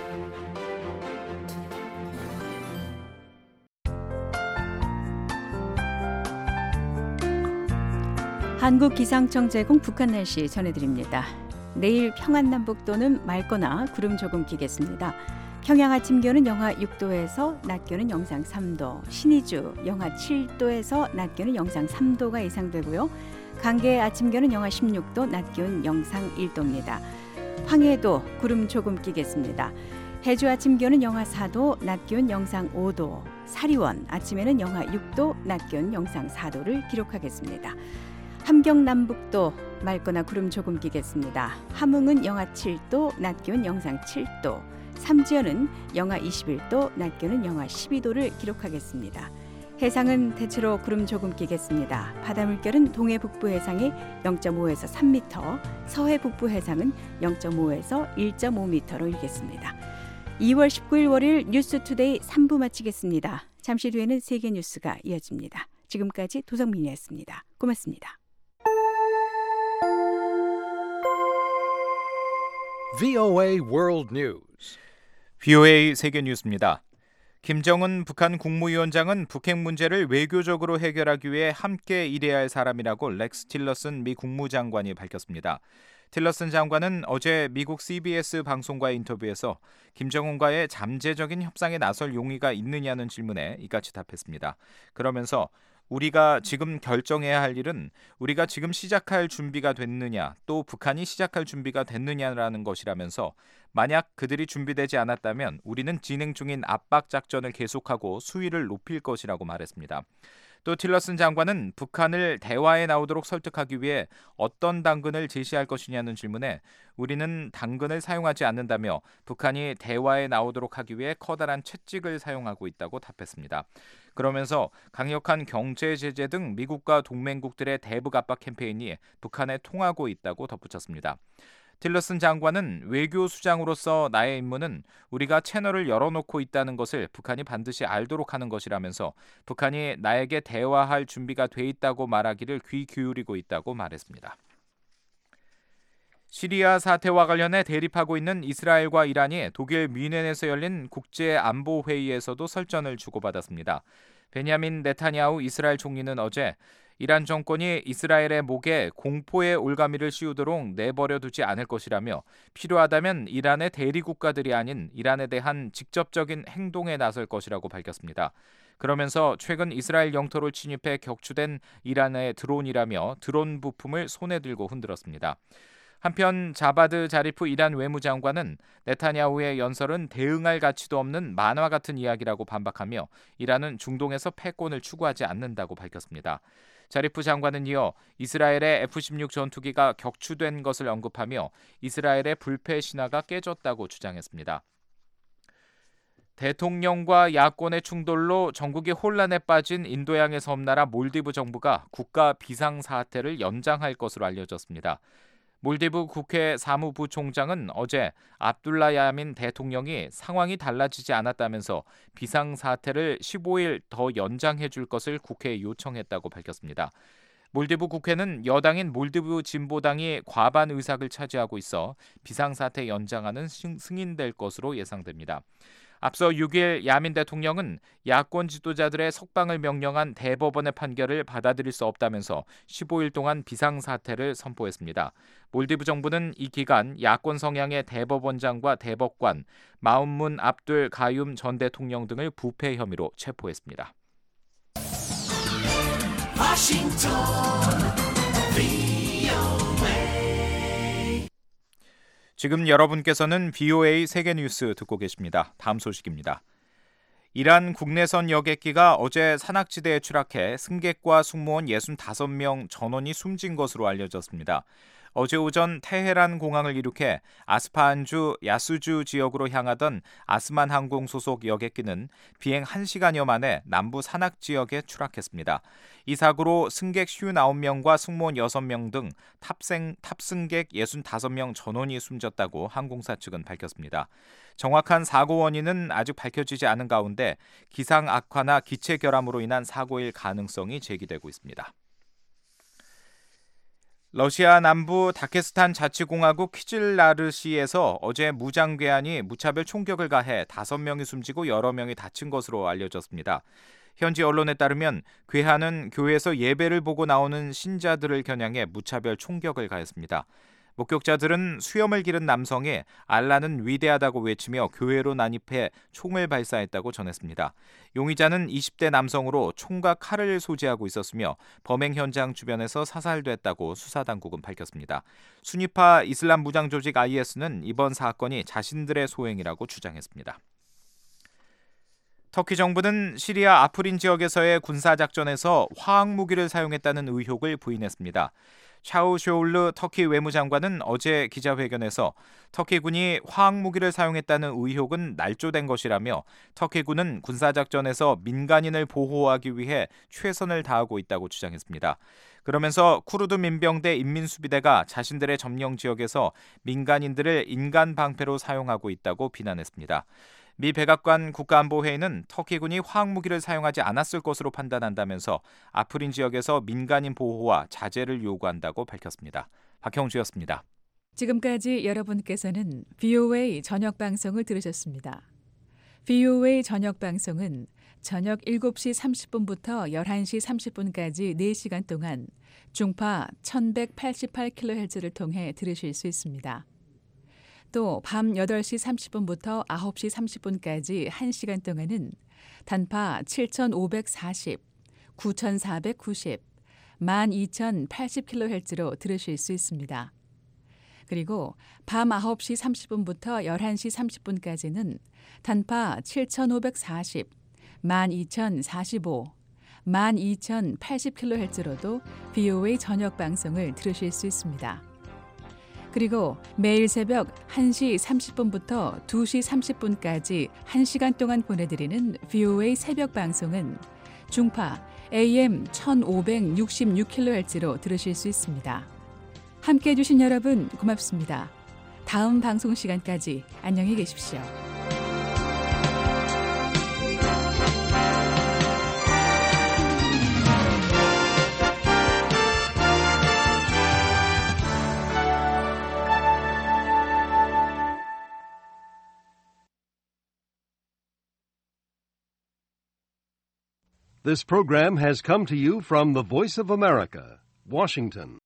한국기상청 제공 북한 날씨 전해드립니다. 내일 평안남북 도는 맑거나 구름 조금 끼겠습니다. 평양 아침 기온은 영하 육 도에서 낮 기온은 영상 삼 도, 신의주 영하 칠 도에서 낮 기온은 영상 삼 도가 예상되고요. 강계 아침 기온은 영하 십육 도, 낮 기온 영상 일 도입니다. 황해도 구름 조금 끼겠습니다. 해주 아침 기온은 영하 사 도, 낮 기온 영상 오 도, 사리원 아침에는 영하 육 도, 낮 기온 영상 사 도를 기록하겠습니다. 함경 남북도 맑거나 구름 조금 끼겠습니다. 함흥은 영하 칠 도, 낮 기온 영상 칠 도, 삼지연은 영하 이십일 도, 낮 기온은 영하 십이 도를 기록하겠습니다. 해상은 대체로 구름 조금 끼겠습니다. 바다 물결은 동해 북부 해상이 영 점 오에서 삼 미터, 서해 북부 해상은 영 점 오에서 일 점 오 미터로 일겠습니다. 이월 십구일 월요일 뉴스투데이 삼 부 마치겠습니다. 잠시 뒤에는 세계 뉴스가 이어집니다. 지금까지 도성민이었습니다. 고맙습니다. 브이오에이 World News. 브이오에이 세계 뉴스입니다. 김정은 북한 국무위원장은 북핵 문제를 외교적으로 해결하기 위해 함께 일해야 할 사람이라고 렉스 틸러슨 미 국무장관이 밝혔습니다. 틸러슨 장관은 어제 미국 씨비에스 방송과의 인터뷰에서 김정은과의 잠재적인 협상에 나설 용의가 있느냐는 질문에 이같이 답했습니다. 그러면서 우리가 지금 결정해야 할 일은 우리가 지금 시작할 준비가 됐느냐 또 북한이 시작할 준비가 됐느냐라는 것이라면서 만약 그들이 준비되지 않았다면 우리는 진행 중인 압박 작전을 계속하고 수위를 높일 것이라고 말했습니다. 또 틸러슨 장관은 북한을 대화에 나오도록 설득하기 위해 어떤 당근을 제시할 것이냐는 질문에 우리는 당근을 사용하지 않는다며 북한이 대화에 나오도록 하기 위해 커다란 채찍을 사용하고 있다고 답했습니다. 그러면서 강력한 경제 제재 등 미국과 동맹국들의 대북 압박 캠페인이 북한에 통하고 있다고 덧붙였습니다. 틸러슨 장관은 외교 수장으로서 나의 임무는 우리가 채널을 열어놓고 있다는 것을 북한이 반드시 알도록 하는 것이라면서 북한이 나에게 대화할 준비가 돼 있다고 말하기를 귀 기울이고 있다고 말했습니다. 시리아 사태와 관련해 대립하고 있는 이스라엘과 이란이 독일 뮌헨에서 열린 국제안보회의에서도 설전을 주고받았습니다. 베냐민 네타냐후 이스라엘 총리는 어제 이란 정권이 이스라엘의 목에 공포의 올가미를 씌우도록 내버려 두지 않을 것이라며 필요하다면 이란의 대리국가들이 아닌 이란에 대한 직접적인 행동에 나설 것이라고 밝혔습니다. 그러면서 최근 이스라엘 영토를 침입해 격추된 이란의 드론이라며 드론 부품을 손에 들고 흔들었습니다. 한편 자바드 자리프 이란 외무장관은 네타냐후의 연설은 대응할 가치도 없는 만화 같은 이야기라고 반박하며 이란은 중동에서 패권을 추구하지 않는다고 밝혔습니다. 자리프 장관은 이어 이스라엘의 에프 십육 전투기가 격추된 것을 언급하며 이스라엘의 불패 신화가 깨졌다고 주장했습니다. 대통령과 야권의 충돌로 전국이 혼란에 빠진 인도양의 섬나라 몰디브 정부가 국가 비상사태를 연장할 것으로 알려졌습니다. 몰디브 국회 사무부총장은 어제 압둘라 야민 대통령이 상황이 달라지지 않았다면서 비상사태를 십오 일 더 연장해 줄 것을 국회에 요청했다고 밝혔습니다. 몰디브 국회는 여당인 몰디브 진보당이 과반 의석을 차지하고 있어 비상사태 연장안은 승인될 것으로 예상됩니다. 앞서 육 일 야민 대통령은 야권 지도자들의 석방을 명령한 대법원의 판결을 받아들일 수 없다면서 십오 일 동안 비상사태를 선포했습니다. 몰디브 정부는 이 기간 야권 성향의 대법원장과 대법관, 마움문 압둘 가윰 전 대통령 등을 부패 혐의로 체포했습니다. 워싱턴 지금 여러분께서는 브이오에이 세계뉴스 듣고 계십니다. 다음 소식입니다. 이란 국내선 여객기가 어제 산악지대에 추락해 승객과 승무원 육십오 명 전원이 숨진 것으로 알려졌습니다. 어제 오전 테헤란 공항을 이륙해 아스파한주 야수주 지역으로 향하던 아스만 항공 소속 여객기는 비행 한 시간여 만에 남부 산악 지역에 추락했습니다. 이 사고로 승객 오십구 명과 승무원 여섯 명 등 탑승, 탑승객 육십오 명 전원이 숨졌다고 항공사 측은 밝혔습니다. 정확한 사고 원인은 아직 밝혀지지 않은 가운데 기상 악화나 기체 결함으로 인한 사고일 가능성이 제기되고 있습니다. 러시아 남부 다케스탄 자치공화국 키즐라르시에서 어제 무장괴한이 무차별 총격을 가해 다섯 명이 숨지고 여러 명이 다친 것으로 알려졌습니다. 현지 언론에 따르면 괴한은 교회에서 예배를 보고 나오는 신자들을 겨냥해 무차별 총격을 가했습니다. 목격자들은 수염을 기른 남성이 알라는 위대하다고 외치며 교회로 난입해 총을 발사했다고 전했습니다. 용의자는 이십 대 남성으로 총과 칼을 소지하고 있었으며 범행 현장 주변에서 사살됐다고 수사당국은 밝혔습니다. 순위파 이슬람 무장 조직 아이에스는 이번 사건이 자신들의 소행이라고 주장했습니다. 터키 정부는 시리아 아프린 지역에서의 군사작전에서 화학무기를 사용했다는 의혹을 부인했습니다. 차우쇼울르 터키 외무장관은 어제 기자회견에서 터키군이 화학무기를 사용했다는 의혹은 날조된 것이라며 터키군은 군사작전에서 민간인을 보호하기 위해 최선을 다하고 있다고 주장했습니다. 그러면서 쿠르드 민병대 인민수비대가 자신들의 점령 지역에서 민간인들을 인간 방패로 사용하고 있다고 비난했습니다. 미 백악관 국가안보회의는 터키군이 화학무기를 사용하지 않았을 것으로 판단한다면서 아프린 지역에서 민간인 보호와 자제를 요구한다고 밝혔습니다. 박형주였습니다. 지금까지 여러분께서는 브이오에이 저녁 방송을 들으셨습니다. 브이오에이 저녁 방송은 저녁 일곱 시 삼십 분부터 열한 시 삼십 분까지 네 시간 동안 중파 천백팔십팔 킬로헤르츠를 통해 들으실 수 있습니다. 또 밤 여덟 시 삼십 분부터 아홉 시 삼십 분까지 한 시간 동안은 단파 칠천오백사십, 구천사백구십, 만 이천팔십 킬로헤르츠로 들으실 수 있습니다. 그리고 밤 아홉 시 삼십 분부터 열한 시 삼십 분까지는 단파 칠천오백사십, 만 이천사십오, 만 이천팔십 킬로헤르츠로도 브이오에이 저녁 방송을 들으실 수 있습니다. 그리고 매일 새벽 한 시 삼십 분부터 두 시 삼십 분까지 한 시간 동안 보내드리는 브이오에이 새벽 방송은 중파 에이엠 천오백육십육 킬로헤르츠로 들으실 수 있습니다. 함께해 주신 여러분 고맙습니다. 다음 방송 시간까지 안녕히 계십시오. This program has come to you from the Voice of America, Washington.